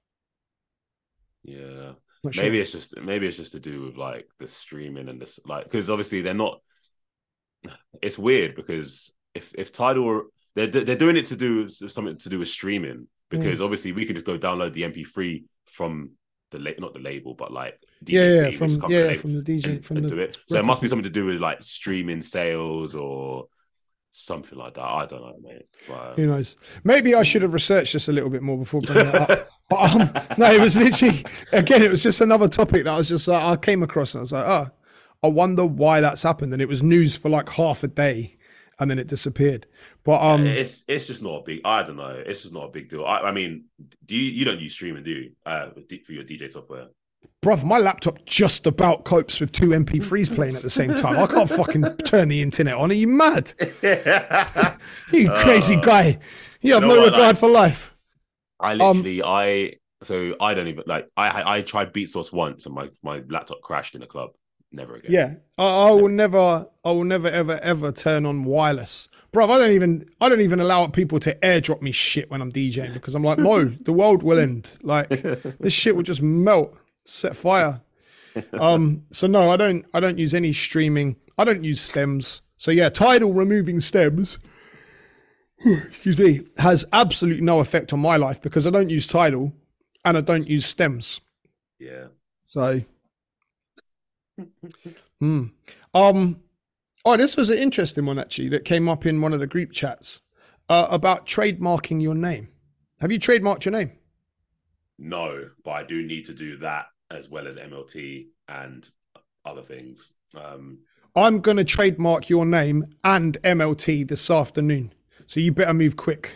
Yeah. Not Maybe sure. it's just maybe it's just to do with like the streaming and this like because obviously they're not. It's weird because if if Tidal they're they're doing it to do something to do with streaming because obviously we can just go download the M P three from the la- not the label but like D J Yeah, yeah, City, which from comes yeah, the from the D J and, from and the do it. So it record must be pool. something to do with like streaming sales or something like that. I don't know, mate. But, Who knows? Maybe I should have researched this a little bit more before bringing it up. But um, no, it was literally, again, it was just another topic that I was just like, I came across and I was like, oh, I wonder why that's happened. And it was news for like half a day and then it disappeared. But um, it's it's just not a big. I don't know. It's just not a big deal. I, I mean, do you you don't use streaming, do you? Uh, for your D J software. Bruv, my laptop just about copes with two M P threes playing at the same time. I can't fucking turn the internet on. Are you mad? You crazy uh, guy. You have you know no what, regard like, for life. I literally, um, I, so I don't even, like, I I tried BeatSource once and my, my laptop crashed in a club. Never again. Yeah. I, I will never, I will never, ever, ever turn on wireless. Bruv, I don't even, I don't even allow people to airdrop me shit when I'm DJing because I'm like, no, the world will end. Like, this shit will just melt. Set fire. Um, so no, I don't I don't use any streaming. I don't use stems. So yeah, Tidal removing stems, excuse me, has absolutely no effect on my life because I don't use Tidal and I don't use stems. Yeah. So hmm. um oh, this was an interesting one actually that came up in one of the group chats uh, about trademarking your name. Have you trademarked your name? No, but I do need to do that as well as M L T and other things. Um, I'm going to trademark your name and M L T this afternoon. So you better move quick.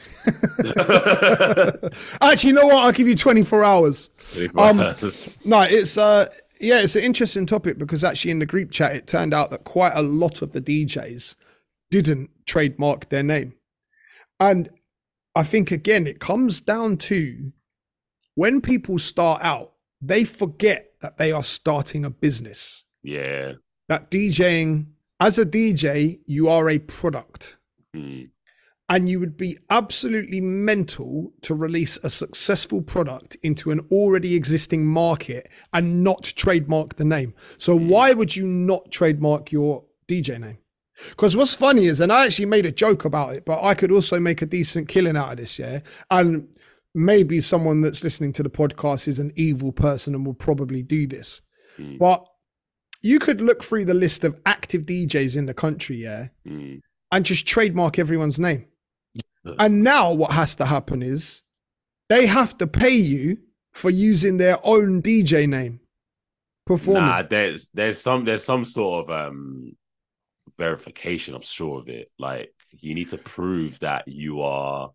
Actually, you know what? I'll give you twenty-four hours. twenty-four um, hours. No, it's, uh, yeah, it's an interesting topic because actually in the group chat, it turned out that quite a lot of the D Js didn't trademark their name. And I think, again, it comes down to when people start out, they forget that they are starting a business. Yeah. That DJing, as a D J, you are a product. Mm. And you would be absolutely mental to release a successful product into an already existing market and not trademark the name. So mm. why would you not trademark your D J name? Because what's funny is, and I actually made a joke about it, but I could also make a decent killing out of this, yeah? And maybe someone that's listening to the podcast is an evil person and will probably do this. Mm. But you could look through the list of active D Js in the country, yeah, mm. and just trademark everyone's name. And now what has to happen is they have to pay you for using their own D J name. Performing. Nah, there's there's some there's some sort of um verification, I'm sure of it. Like you need to prove that you are,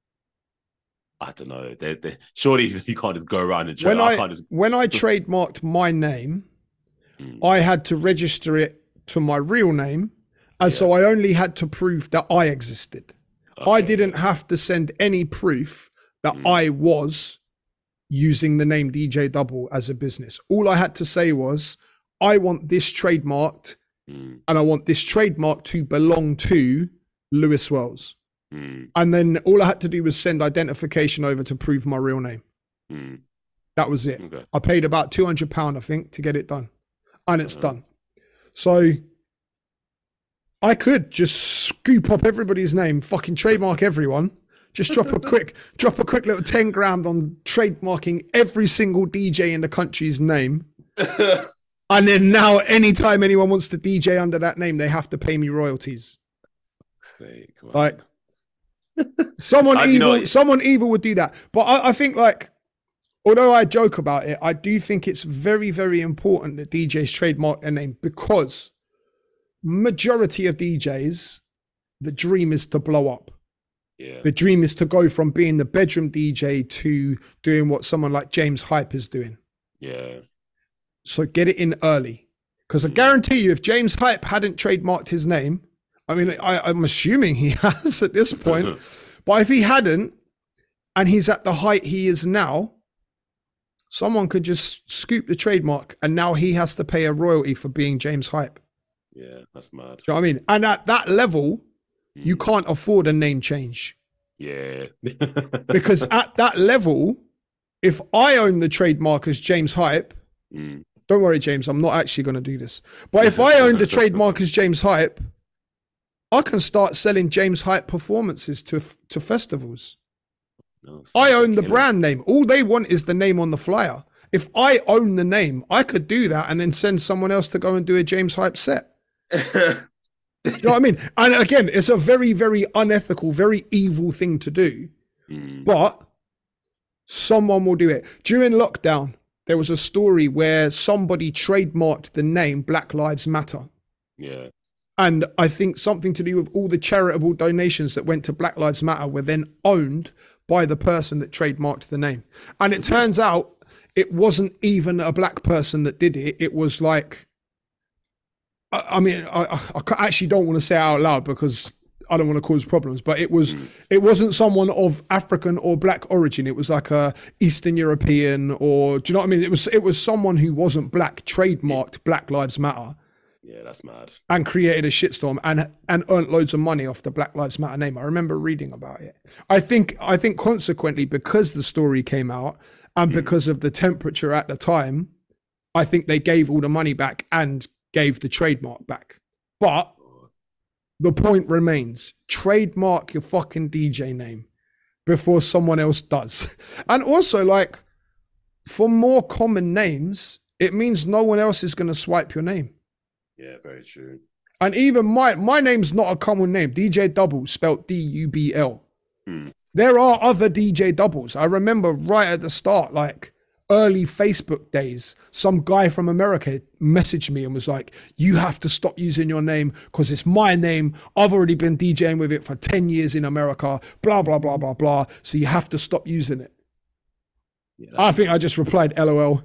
I don't know. They're, they're, surely you can't just go around and trade. When I, I can't just... when I trademarked my name, mm. I had to register it to my real name. And yeah. so I only had to prove that I existed. Okay. I didn't have to send any proof that mm. I was using the name D J Double as a business. All I had to say was, I want this trademarked mm. and I want this trademark to belong to Lewis Wells. Mm. And then all I had to do was send identification over to prove my real name. Mm. That was it. Okay. I paid about two hundred pounds, I think, to get it done. And it's uh-huh. done. So I could just scoop up everybody's name, fucking trademark everyone. Just drop a quick, drop a quick little ten grand on trademarking every single D J in the country's name. And then now anytime anyone wants to D J under that name, they have to pay me royalties. Sake, wow. Like someone I, evil, you know, someone evil would do that. But I, I think like, although I joke about it, I do think it's very, very important that D Js trademark their name because majority of D Js, the dream is to blow up. Yeah. The dream is to go from being the bedroom D J to doing what someone like James Hype is doing. Yeah. So get it in early. Because I guarantee you, if James Hype hadn't trademarked his name, I mean, I, I'm assuming he has at this point, but if he hadn't, and he's at the height he is now, someone could just scoop the trademark and now he has to pay a royalty for being James Hype. Yeah, that's mad. Do you know what I mean? And at that level, mm. you can't afford a name change. Yeah. Because at that level, if I own the trademark as James Hype, mm. don't worry, James, I'm not actually going to do this. But if I own the trademark as James Hype, I can start selling James Hype performances to to festivals. No, I own the brand name. All they want is the name on the flyer. If I own the name, I could do that and then send someone else to go and do a James Hype set. You know what I mean? And again, it's a very, very unethical, very evil thing to do. Mm. But someone will do it. During lockdown, there was a story where somebody trademarked the name Black Lives Matter. Yeah. And I think something to do with all the charitable donations that went to Black Lives Matter were then owned by the person that trademarked the name. And it turns out it wasn't even a black person that did it. It was like, I, I mean, I, I actually don't want to say it out loud because I don't want to cause problems, but it was, mm. it wasn't someone of African or black origin. It was like a Eastern European, or do you know what I mean? It was, it was someone who wasn't black, trademarked Black Lives Matter. Yeah, that's mad. And created a shitstorm and and earned loads of money off the Black Lives Matter name. I remember reading about it. I think I think consequently, because the story came out and mm. because of the temperature at the time, I think they gave all the money back and gave the trademark back. But the point remains, trademark your fucking D J name before someone else does. And also, like, for more common names, it means no one else is going to swipe your name. Yeah, very true. And even my my name's not a common name. D J Double, spelled D U B L. Hmm. There are other D J Doubles. I remember right at the start, like early Facebook days, some guy from America messaged me and was like, you have to stop using your name because it's my name. I've already been DJing with it for ten years in America, blah, blah, blah, blah, blah. So you have to stop using it. Yeah, I think I just replied, L O L.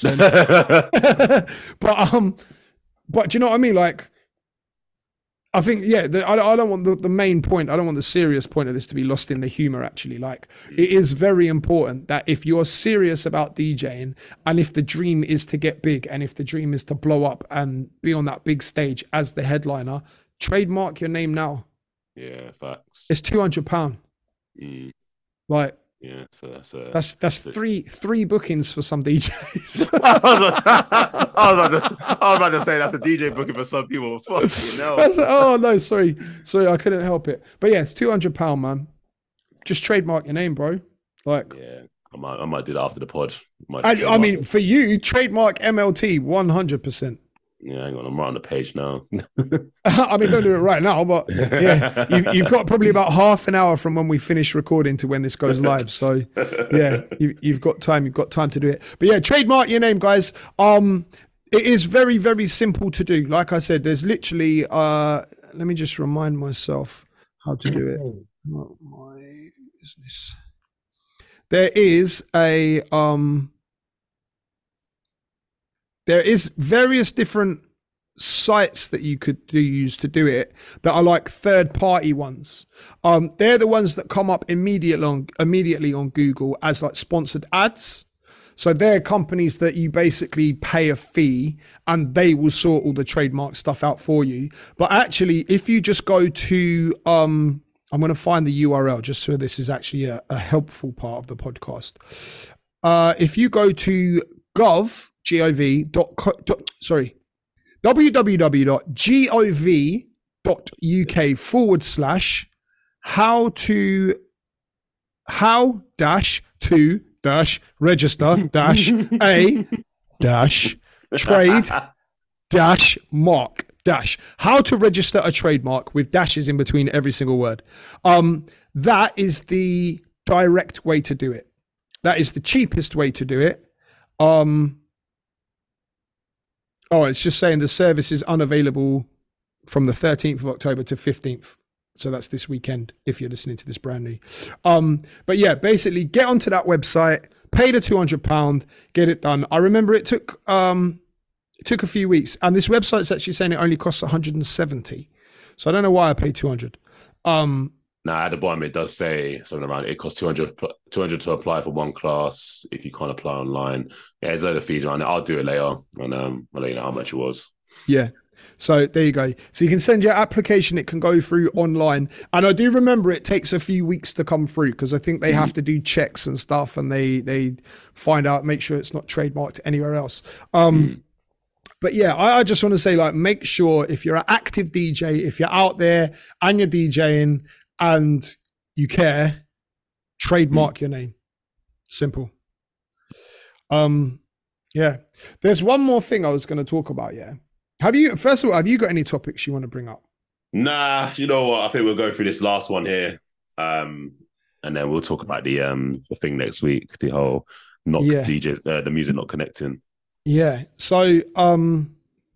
but, um, but do you know what I mean? Like, I think, yeah, the, I, I don't want the, the main point, I don't want the serious point of this to be lost in the humor, actually. Like, mm. it is very important that if you're serious about DJing and if the dream is to get big and if the dream is to blow up and be on that big stage as the headliner, trademark your name now. Yeah, facts. It's two hundred pounds. Mm. Like, yeah, so that's a, that's that's three three bookings for some D Js. I, was about, I, was about to, I was about to say that's a D J booking for some people. Fuck you know. Oh no, sorry, sorry, I couldn't help it. But yeah, it's two hundred pound, man. Just trademark your name, bro. Like, yeah, I might, I might do that after the pod. I, I mean, for you, trademark M L T one hundred percent. Yeah, hang on, I'm right on the page now. I mean, don't do it right now, but yeah, you've, you've got probably about half an hour from when we finish recording to when this goes live. So yeah, you, you've got time. You've got time to do it. But yeah, trademark your name, guys. Um, it is very, very simple to do. Like I said, there's literally. Uh, let me just remind myself how to do it. Not my business. There is a um. There is various different sites that you could do, use to do it that are like third-party ones. Um, they're the ones that come up immediately on, immediately on Google as like sponsored ads. So they're companies that you basically pay a fee and they will sort all the trademark stuff out for you. But actually, if you just go to, um, I'm going to find the U R L just so this is actually a, a helpful part of the podcast. Uh, if you go to gov, G-O-V dot, co, dot sorry, www.gov.uk forward slash how to, how dash to dash register dash a dash trade dash mark dash how to register a trademark with dashes in between every single word. Um, that is the direct way to do it. That is the cheapest way to do it. Um, oh, it's just saying the service is unavailable from the thirteenth of October to fifteenth. So that's this weekend if you're listening to this brand new. Um, but yeah, basically get onto that website, pay the two hundred pounds, get it done. I remember it took um, it took a few weeks, and this website's actually saying it only costs one hundred seventy. So I don't know why I paid two hundred. Um, Nah, at the bottom it does say something around it costs two hundred, two hundred to apply for one class if you can't apply online. Yeah, there's other fees around it. I'll do it later and um, I'll let you know how much it was. Yeah. So there you go. So you can send your application. It can go through online. And I do remember it takes a few weeks to come through because I think they have to do checks and stuff and they they find out, make sure it's not trademarked anywhere else. Um, mm. But yeah, I, I just want to say, like, make sure if you're an active D J, if you're out there and you're DJing, and you care, trademark mm. your name. Simple. Um, yeah. There's one more thing I was going to talk about. Yeah. Have you? First of all, have you got any topics you want to bring up? Nah. You know what? I think we'll go through this last one here, um, and then we'll talk about the um the thing next week. The whole not yeah. D Js, uh, the music not connecting. Yeah. So um.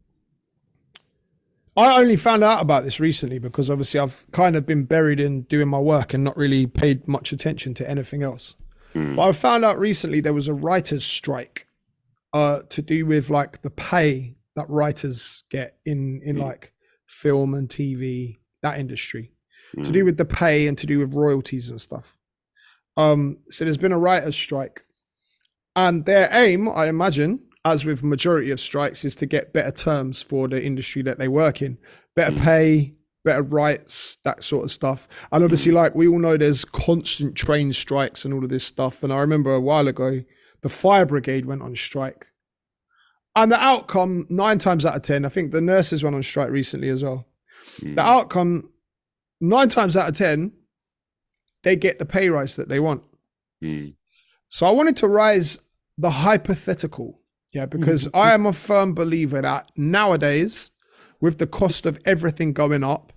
I only found out about this recently because obviously I've kind of been buried in doing my work and not really paid much attention to anything else. Mm. But I found out recently there was a writers' strike uh, to do with like the pay that writers get in in Mm. like film and T V, that industry, Mm. to do with the pay and to do with royalties and stuff. Um, so there's been a writers' strike, and their aim, I imagine, as with majority of strikes, is to get better terms for the industry that they work in, better Mm. pay, better rights, that sort of stuff. And obviously, Mm. like we all know, there's constant train strikes and all of this stuff. And I remember a while ago, the fire brigade went on strike. And the outcome, nine times out of ten, I think the nurses went on strike recently as well. Mm. The outcome, nine times out of ten, they get the pay rise that they want. Mm. So I wanted to rise the hypothetical, yeah, because Mm-hmm. I am a firm believer that nowadays, with the cost of everything going up,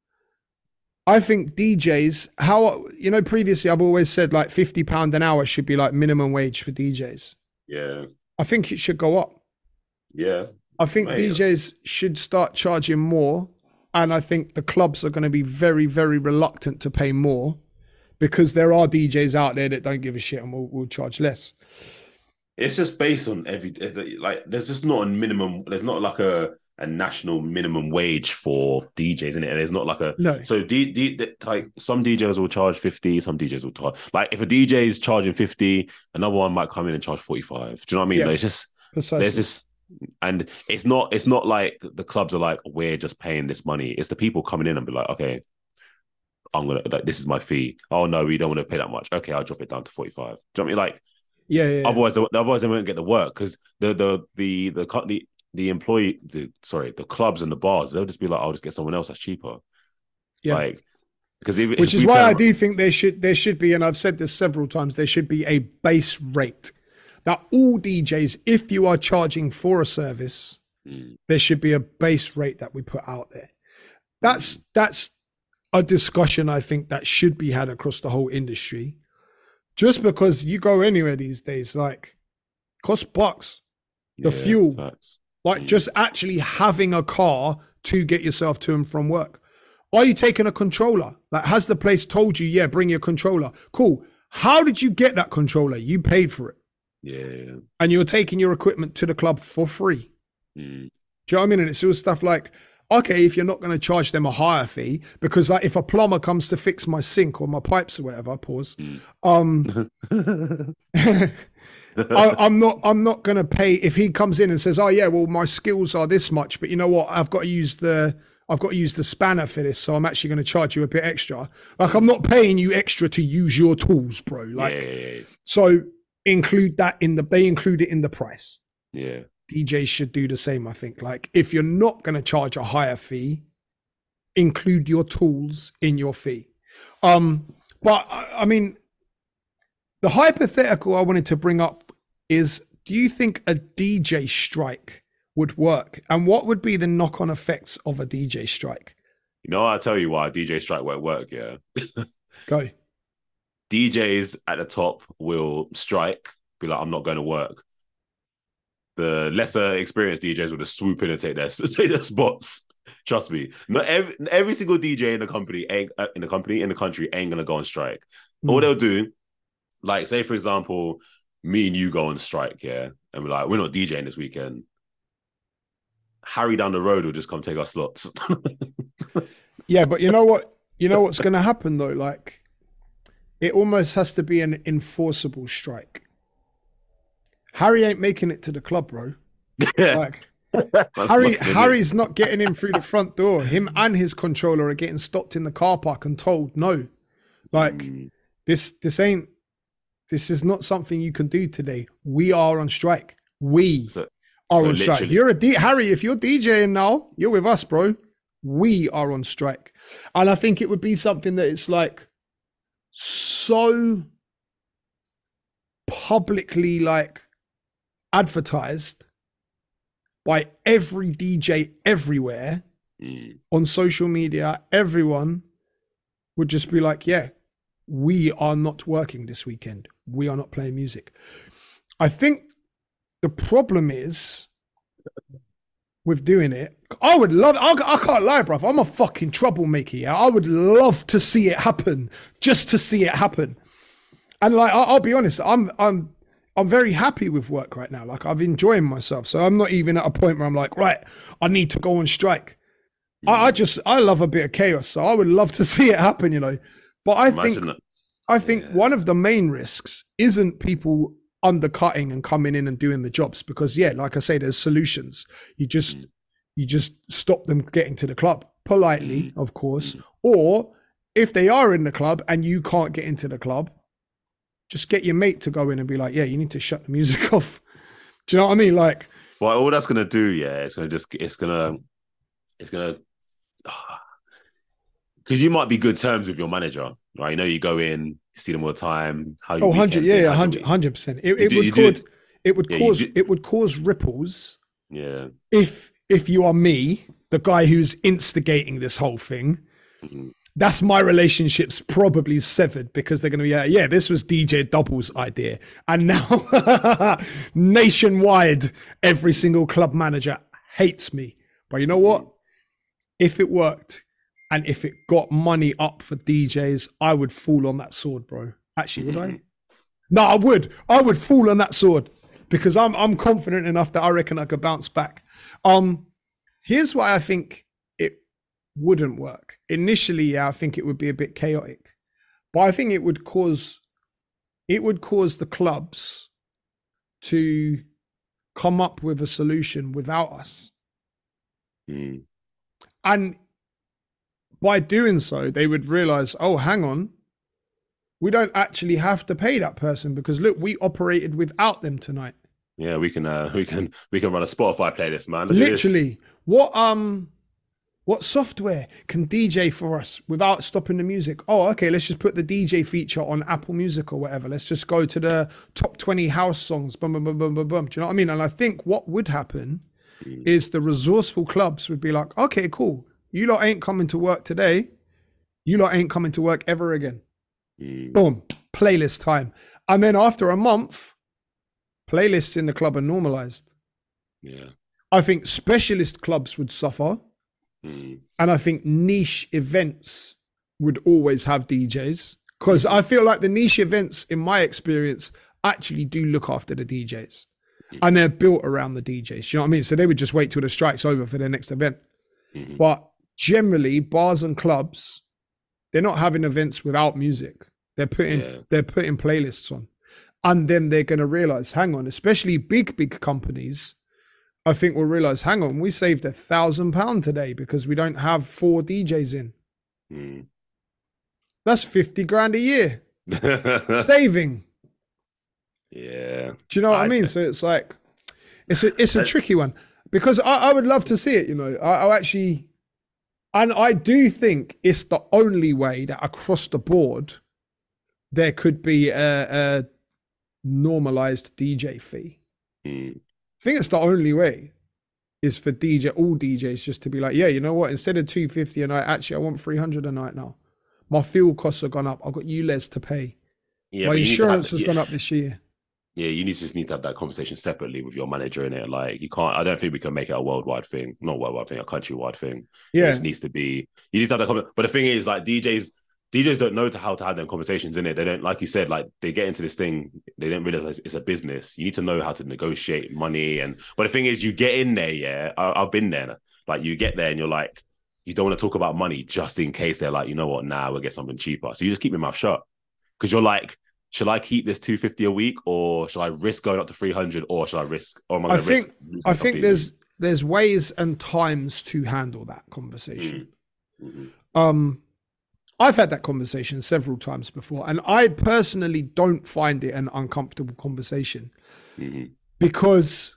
I think D Js, how, you know, previously I've always said like fifty pounds an hour should be like minimum wage for D Js. Yeah. I think it should go up. Yeah. I think Mate. D Js should start charging more. And I think the clubs are going to be very, very reluctant to pay more because there are D Js out there that don't give a shit and will, will charge less. It's just based on every, like, there's just not a minimum, there's not like a, a national minimum wage for D Js, in it, and there's not like a No. So D, D like some D Js will charge fifty, some D Js will charge, like if a D J is charging fifty, another one might come in and charge forty-five. Do you know what I mean? Yeah, like, it's just precisely. there's just, and it's not it's not like the clubs are like, we're just paying this money. It's the people coming in and be like, okay, I'm gonna, like, this is my fee. Oh no, we don't want to pay that much. Okay, I'll drop it down to forty-five. Do you know what I mean? Like, Yeah, yeah, yeah. otherwise, otherwise they won't get the work, because the the the the company, the employee, the, sorry, the clubs and the bars, they'll just be like, I'll just get someone else that's cheaper. Yeah. Like, because if, Which if is we why I turn- do think there should there should be, and I've said this several times, there should be a base rate that all D Js, if you are charging for a service, Mm. there should be a base rate that we put out there. That's that's a discussion I think that should be had across the whole industry. Just because you go anywhere these days, like, cost bucks. The Yeah, fuel, facts. like Mm. just actually having a car to get yourself to and from work. Are you taking a controller? Like, has the place told you, yeah, bring your controller? Cool. How did you get that controller? You paid for it. Yeah. And you're taking your equipment to the club for free. Mm. Do you know what I mean? And it's all stuff like, okay, if you're not going to charge them a higher fee, because like if a plumber comes to fix my sink or my pipes or whatever, pause, Mm. um, I, I'm not, I'm not going to pay if he comes in and says, oh yeah, well, my skills are this much, but you know what? I've got to use the, I've got to use the spanner for this. So I'm actually going to charge you a bit extra. Like, I'm not paying you extra to use your tools, bro. Like, yeah, yeah, yeah. so include that in the, they include it in the price. Yeah. D Js should do the same, I think. Like, if you're not going to charge a higher fee, include your tools in your fee. Um, but I I mean, the hypothetical I wanted to bring up is, do you think a D J strike would work? And what would be the knock-on effects of a D J strike? You know, I'll tell you why D J strike won't work, yeah. Go. D Js at the top will strike, be like, I'm not going to work. The lesser experienced D Js will just swoop in and take their take their spots. Trust me, not every every single D J in the company ain't uh, in the company in the country ain't gonna go on strike. Mm. All they'll do, like, say for example, me and you go on strike, yeah, and we're like, we're not DJing this weekend. Harry down the road will just come take our slots. Yeah, but you know what? You know what's going to happen though? Like, it almost has to be an enforceable strike. Harry ain't making it to the club, bro. Like, Harry, Harry's not getting in through the front door. Him and his controller are getting stopped in the car park and told no. Like, Mm. this, this ain't, this is not something you can do today. We are on strike. We So, are so on strike. If literally- you're a D, Harry, if you're DJing now, you're with us, bro. We are on strike. And I think it would be something that it's like so publicly like advertised by every D J everywhere Mm. on social media. Everyone would just be like, yeah, we are not working this weekend. We are not playing music. I think the problem is with doing it, I would love, I, I can't lie, bruv. I'm a fucking troublemaker. Yeah, I would love to see it happen, just to see it happen. And like, I'll, I'll be honest, I'm, I'm, I'm very happy with work right now. Like I've enjoying myself. So I'm not even at a point where I'm like, right, I need to go on strike. Mm. I, I just, I love a bit of chaos. So I would love to see it happen, you know, but I Imagine think, that. I think yeah. one of the main risks isn't people undercutting and coming in and doing the jobs, because yeah, like I say, there's solutions. You just, mm. you just stop them getting to the club politely, mm. of course, mm. or if they are in the club and you can't get into the club, just get your mate to go in and be like, yeah, you need to shut the music off. Do you know what I mean? Like, well, all that's going to do, yeah, it's going to just, it's going to, it's going to, because you might be good terms with your manager, right? You know, you go in, you see them all the time. How you oh, hundred, yeah, yeah, hundred, hundred percent. It, it, do, would cause, it would yeah, cause, it would cause ripples. Yeah. If if you are me, the guy who's instigating this whole thing, mm-hmm. that's my relationship's probably severed, because they're going to be, uh, yeah, this was D J Double's idea. And now nationwide, every single club manager hates me. But you know what? If it worked and if it got money up for D Js, I would fall on that sword, bro. Actually, would mm-hmm. I? No, I would. I would fall on that sword, because I'm I'm confident enough that I reckon I could bounce back. Um, here's why I think it wouldn't work. Initially, yeah, I think it would be a bit chaotic, but I think it would cause it would cause the clubs to come up with a solution without us. Mm. And by doing so, they would realize, oh, hang on, we don't actually have to pay that person, because look, we operated without them tonight. Yeah, we can uh, we can we can run a Spotify playlist, man. Look Literally, what um what software can D J for us without stopping the music? Oh, okay, let's just put the D J feature on Apple Music or whatever. Let's just go to the top twenty house songs. Boom, boom, boom, boom, boom, boom. Do you know what I mean? And I think what would happen mm. is the resourceful clubs would be like, okay, cool. You lot ain't coming to work today. You lot ain't coming to work ever again. Mm. Boom, playlist time. And then after a month, playlists in the club are normalized. Yeah. I think specialist clubs would suffer. Mm. And I think niche events would always have D Js, because mm. I feel like the niche events, in my experience, actually do look after the D Js mm. and they're built around the D Js. You know what I mean? So they would just wait till the strike's over for their next event. Mm-hmm. But generally, bars and clubs, they're not having events without music. They're putting yeah. they're putting playlists on, and then they're going to realize, hang on, especially big big companies, I think will realize, hang on, we saved a thousand pound today because we don't have four D Js in. Mm. That's fifty grand a year saving. Yeah. Do you know what I, I mean? So it's like, it's a it's a tricky one, because I, I would love to see it. You know, I, I actually. And I do think it's the only way that across the board, there could be a, a normalized D J fee. Mm. I think it's the only way, is for D J, all D Js just to be like, yeah, you know what? Instead of two fifty a night, actually, I want three hundred a night now. My fuel costs have gone up. I've got U L E S to pay. Yeah, My insurance have, has yeah. gone up this year. Yeah, you need to just need to have that conversation separately with your manager in it. Like, you can't, I don't think we can make it a worldwide thing, not worldwide thing, a countrywide thing. Yeah. It just needs to be, you need to have that conversation. But the thing is, like, D Js, D Js don't know to how to have them conversations in it. They don't, like you said, like, they get into this thing, they don't realize it's a business. You need to know how to negotiate money. And, but the thing is, you get in there, yeah, I, I've been there. Like, you get there and you're like, you don't want to talk about money just in case they're like, you know what, nah, we'll get something cheaper. So you just keep your mouth shut. Because you're like, should I keep this two fifty a week, or should I risk going up to three hundred, or should I risk, or am I, I going to risk? I think completely? there's there's ways and times to handle that conversation. Mm-hmm. Um, I've had that conversation several times before, and I personally don't find it an uncomfortable conversation mm-hmm. because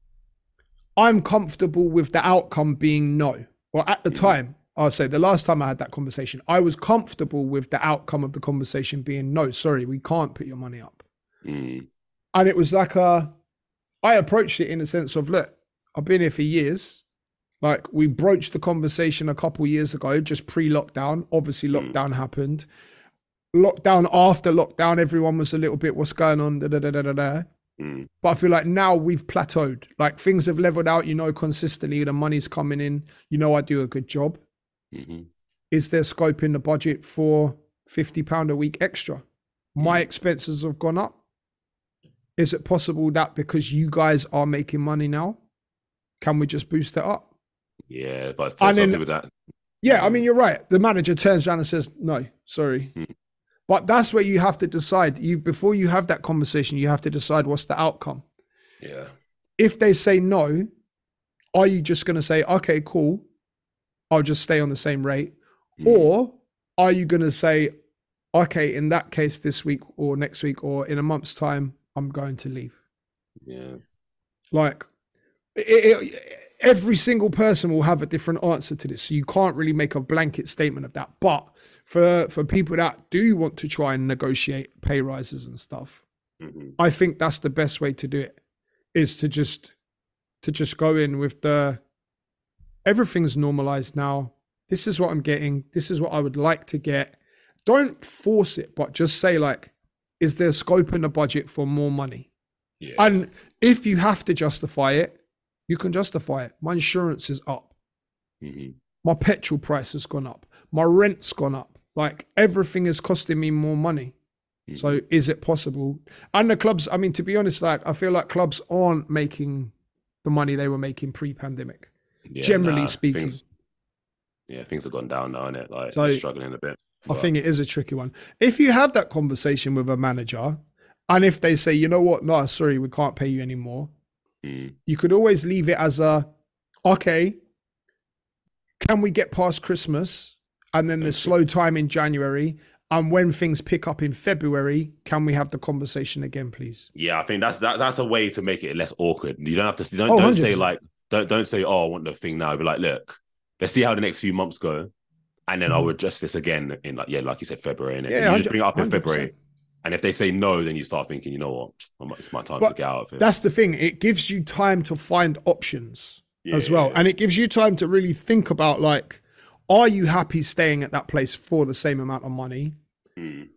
I'm comfortable with the outcome being no. Well, at the mm-hmm. time, I'll say the last time I had that conversation, I was comfortable with the outcome of the conversation being no, sorry, we can't put your money up. Mm. And it was like a, I approached it in a sense of, look, I've been here for years. Like, we broached the conversation a couple of years ago, just pre-lockdown. Obviously, lockdown mm. happened. Lockdown after lockdown, everyone was a little bit, what's going on? Da, da, da, da, da, da. Mm. But I feel like now we've plateaued. Like, things have leveled out, you know, consistently. The money's coming in. You know, I do a good job. Mm-hmm. Is there scope in the budget for fifty pounds a week extra? my Mm. expenses have gone up. Is it possible that because you guys are making money now, can we just boost it up? Yeah, but And some then- people that. Yeah, I mean, you're right. The manager turns around and says, no, sorry. Mm. But that's where you have to decide. You Before you have that conversation, you have to decide what's the outcome. Yeah. If they say no, are you just going to say, okay, cool, I'll just stay on the same rate? Mm. Or are you going to say, okay, in that case, this week or next week or in a month's time, I'm going to leave? Yeah. Like, it, it, every single person will have a different answer to this. So you can't really make a blanket statement of that. But for, for people that do want to try and negotiate pay rises and stuff, Mhm. I think that's the best way to do it, is to just to just go in with the everything's normalized now. This is what I'm getting. This is what I would like to get. Don't force it, but just say, like, is there scope in the budget for more money? Yeah. And if you have to justify it, you can justify it. My insurance is up. Mhm. My petrol price has gone up. My rent's gone up. Like, everything is costing me more money. Mhm. So is it possible? And the clubs, I mean, to be honest, like, I feel like clubs aren't making the money they were making pre-pandemic. Yeah, generally nah, speaking. things- yeah, things have gone down now, innit? Like, So- they're struggling a bit. I But- think it is a tricky one. If you have that conversation with a manager, and if they say, you know what, no, sorry, we can't pay you anymore, Mm. you could always leave it as a, okay, can we get past Christmas and then the Okay. slow time in January, and when things pick up in February, can we have the conversation again, please? Yeah, I think that's that, that's a way to make it less awkward. You don't have to don't, Oh, don't say one hundred percent. like don't don't say, oh, I want the thing now. Be like, look, let's see how the next few months go, and then I'll Mhm. adjust this again in like yeah, like you said, February. Innit? Yeah, And you one just bring it up in hundred percent. February, and if they say no, then you start thinking, you know what, I'm- it's my time But to get out of it. That's the thing. It gives you time to find options Yeah, as well. yeah, yeah. And it gives you time to really think about, like, are you happy staying at that place for the same amount of money? Mm.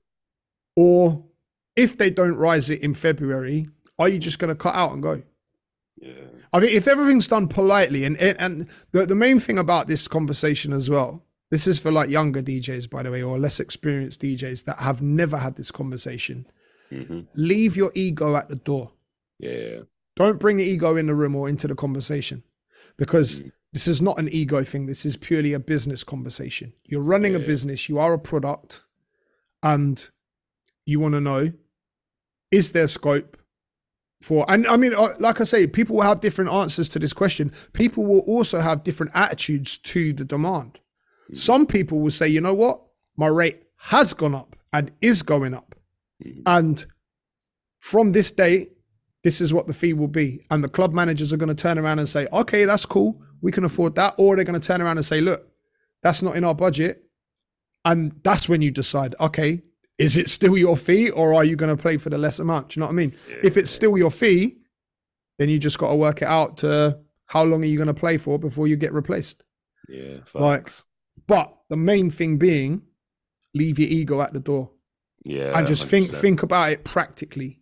Or if they don't rise it in February, are you just going to cut out and go? Yeah. I think if everything's done politely, and and the, the main thing about this conversation as well, this is for like younger D Js, by the way, or less experienced D Js that have never had this conversation. hmm Leave your ego at the door. Yeah. Don't bring the ego in the room or into the conversation, because Mm. this is not an ego thing. This is purely a business conversation. You're running a Yeah. business, you are a product, and you want to know, is there scope for, and I mean, uh, like I say, people will have different answers to this question. People will also have different attitudes to the demand. Mhm. Some people will say, you know what, my rate has gone up and is going up. Mhm. And from this date, this is what the fee will be. And the club managers are going to turn around and say, okay, that's cool, we can afford that. Or they're going to turn around and say, look, that's not in our budget. And that's when you decide, okay, is it still your fee, or are you going to play for the less amount? Do you know what I mean? Yeah. If it's still your fee, then you just got to work it out to how long are you going to play for before you get replaced. Yeah. Like, Facts. But the main thing being, leave your ego at the door Yeah. and just think one hundred percent. think about it practically.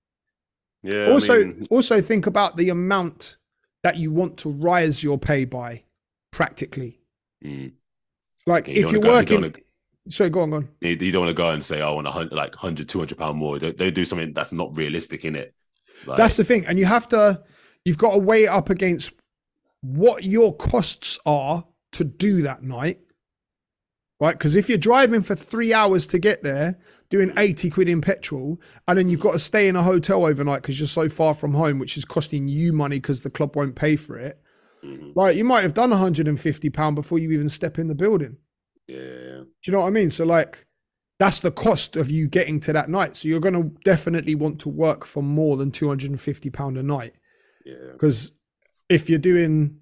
Yeah. I Also, mean, also think about the amount that you want to rise your pay by practically. mm. Like Yeah, you if don't you're wanna go- you working, sorry, go on, go on. you you don't want to go and say, oh, I want a hundred, like one hundred, two hundred pound more. They, they do something that's not realistic in it. Like, That's the thing. And you have to, you've got to weigh it up against what your costs are to do that night. Right? Because if you're driving for three hours to get there, doing eighty quid in petrol, and then you've got to stay in a hotel overnight because you're so far from home, which is costing you money because the club won't pay for it. mhm. Like, you might have done one hundred fifty pounds before you even step in the building. Yeah. Do you know what I mean? So, like, that's the cost of you getting to that night. So you're going to definitely want to work for more than two hundred fifty pounds a night. Yeah. Because if you're doing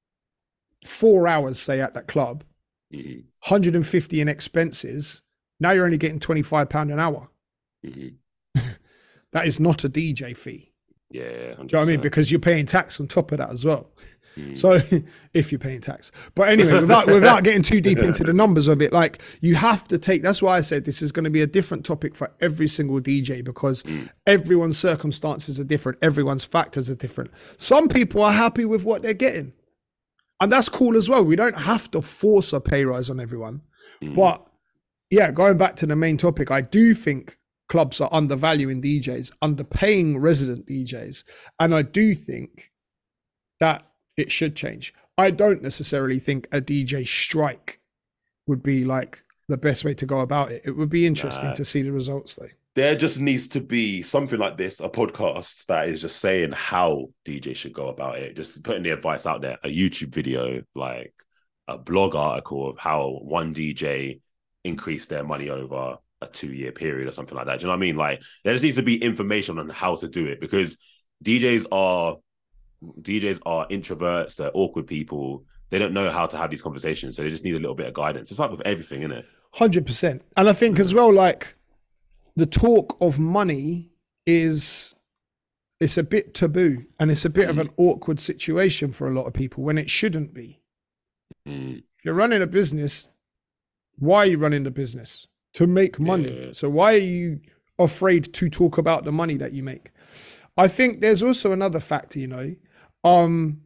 four hours, say, at that club, Mhm. one hundred fifty in expenses, now you're only getting twenty-five pounds an hour. Mhm. That is not a D J fee. Yeah. Do you know what I mean? Because you're paying tax on top of that as well. Mm. So if you're paying tax, but anyway, without without getting too deep into the numbers of it, like, you have to take, that's why I said this is going to be a different topic for every single D J, because Mm. everyone's circumstances are different. Everyone's factors are different. Some people are happy with what they're getting, and that's cool as well. We don't have to force a pay rise on everyone. Mm. But yeah, going back to the main topic, I do think clubs are undervaluing D Js, underpaying resident D Js. And I do think that it should change. I don't necessarily think a D J strike would be like the best way to go about it. It would be interesting nah. to see the results though. There just needs to be something like this, a podcast that is just saying how D J should go about it, just putting the advice out there, a YouTube video, like a blog article of how one D J increased their money over a two-year period or something like that. Do you know what I mean? Like, there just needs to be information on how to do it, because D Js are D Js are introverts, they're awkward people. They don't know how to have these conversations, so they just need a little bit of guidance. It's like with everything, isn't it? one hundred percent. And I think as well, like, the talk of money is, it's a bit taboo, and it's a bit mm. of an awkward situation for a lot of people when it shouldn't be. Mm. If you're running a business, why are you running the business? To make money. Yeah. So why are you afraid to talk about the money that you make? I think there's also another factor, you know, um,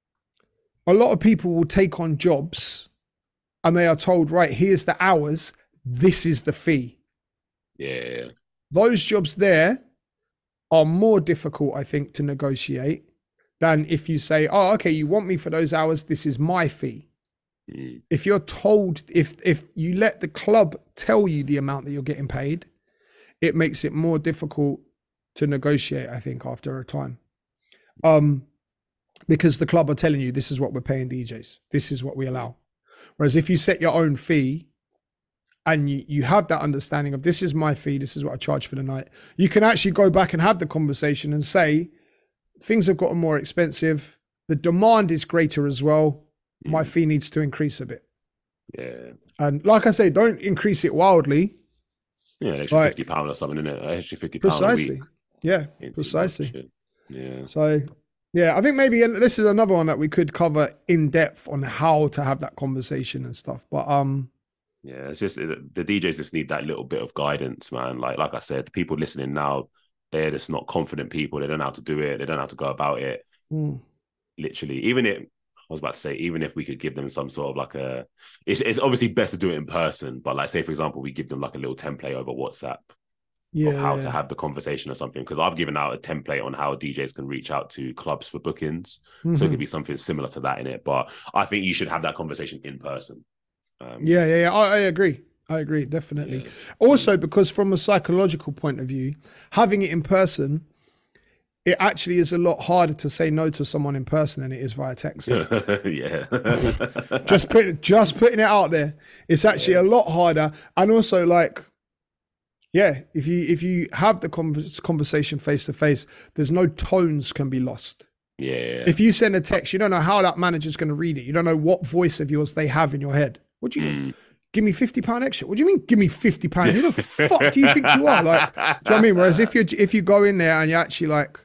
a lot of people will take on jobs and they are told, right, here's the hours, this is the fee. Yeah. Those jobs there are more difficult, I think, to negotiate than if you say, oh, okay, you want me for those hours, this is my fee. Mm. If you're told, if if you let the club tell you the amount that you're getting paid, it makes it more difficult to negotiate, I think, after a time. Um, because the club are telling you, this is what we're paying D Js. This is what we allow. Whereas if you set your own fee and you, you have that understanding of, this is my fee, this is what I charge for the night, you can actually go back and have the conversation and say, things have gotten more expensive. The demand is greater as well. My fee needs to increase a bit. Yeah. And like I say, don't increase it wildly. Yeah, an extra like, fifty pounds or something, isn't it? An extra fifty pounds precisely. a week. Yeah, precisely. Yeah. So, yeah, I think maybe this is another one that we could cover in depth on how to have that conversation and stuff. But um, yeah, it's just the D Js just need that little bit of guidance, man. Like, like I said, people listening now, they're just not confident people. They don't know how to do it. They don't know how to go about it. Mm. Literally, even it. I was about to say, even if we could give them some sort of like a, it's, it's obviously best to do it in person, but like, say, for example, we give them like a little template over WhatsApp yeah, of how yeah. to have the conversation or something. Because I've given out a template on how D Js can reach out to clubs for bookings. Mm-hmm. So it could be something similar to that in it. But I think you should have that conversation in person. Um, yeah, yeah, yeah. I, I agree. I agree, definitely. Yeah. Also, because from a psychological point of view, having it in person, it actually is a lot harder to say no to someone in person than it is via text. yeah. just put, just putting it out there. It's actually yeah. a lot harder. And also, like, yeah, if you if you have the conversation face to face, there's no tones can be lost. Yeah. If you send a text, you don't know how that manager's going to read it. You don't know what voice of yours they have in your head. What do you mm. give me fifty pounds extra? What do you mean give me fifty pounds? Who the fuck do you think you are? Like, do you know what I mean? Whereas if you if you go in there and you're actually like,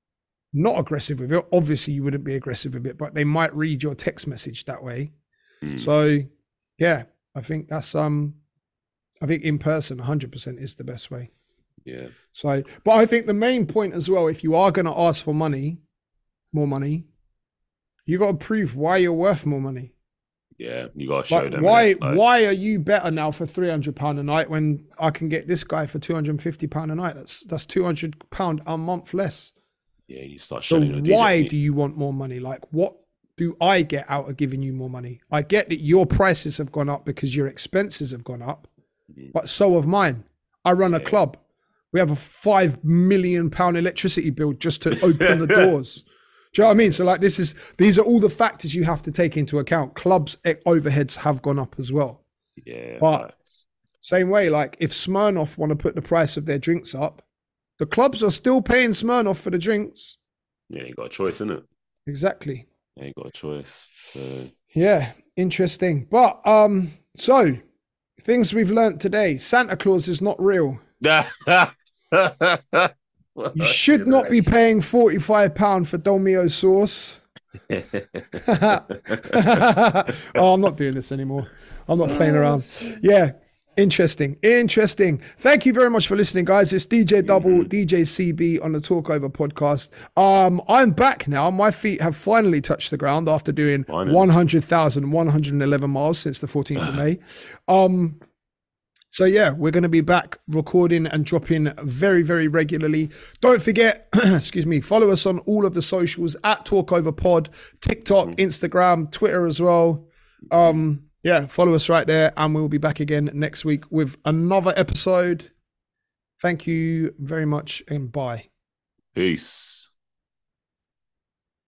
not aggressive with it, obviously you wouldn't be aggressive with it, but they might read your text message that way. Mm. So yeah, I think that's um I think in person one hundred percent is the best way. Yeah. So, but I think the main point as well, if you are going to ask for money, more money, you got to prove why you're worth more money. Yeah, you got to show like, them. Why like... why are you better now for three hundred pounds a night when I can get this guy for two hundred fifty pounds a night? That's that's two hundred pounds a month less. Yeah, you start so showing. Why do you want more money? Like, what do I get out of giving you more money? I get that your prices have gone up because your expenses have gone up, mm-hmm. but so have mine. I run a yeah. club. We have a five million pound electricity bill just to open the doors. Do you know what I mean? So like, this is, these are all the factors you have to take into account. Clubs overheads have gone up as well. Yeah. But nice. Same way, like if Smirnoff want to put the price of their drinks up, the clubs are still paying Smirnoff for the drinks. Yeah, you got a choice, innit? Exactly. Yeah, you got a choice. So... Yeah, interesting. But um, so things we've learned today: Santa Claus is not real. You should not be paying forty-five pounds for Dolmio sauce. Oh, I'm not doing this anymore. I'm not playing around. Yeah. Interesting. Interesting. Thank you very much for listening, guys. It's D J Double, mm-hmm. D J C B on the Talkover podcast. Um, I'm back now. My feet have finally touched the ground after doing one hundred thousand one hundred eleven miles since the fourteenth of May. Um, So yeah, we're going to be back recording and dropping very, very regularly. Don't forget, excuse me, follow us on all of the socials at TalkOverPod, TikTok, mm-hmm. Instagram, Twitter as well. Um, yeah, follow us right there, and we'll be back again next week with another episode. Thank you very much, and bye. Peace.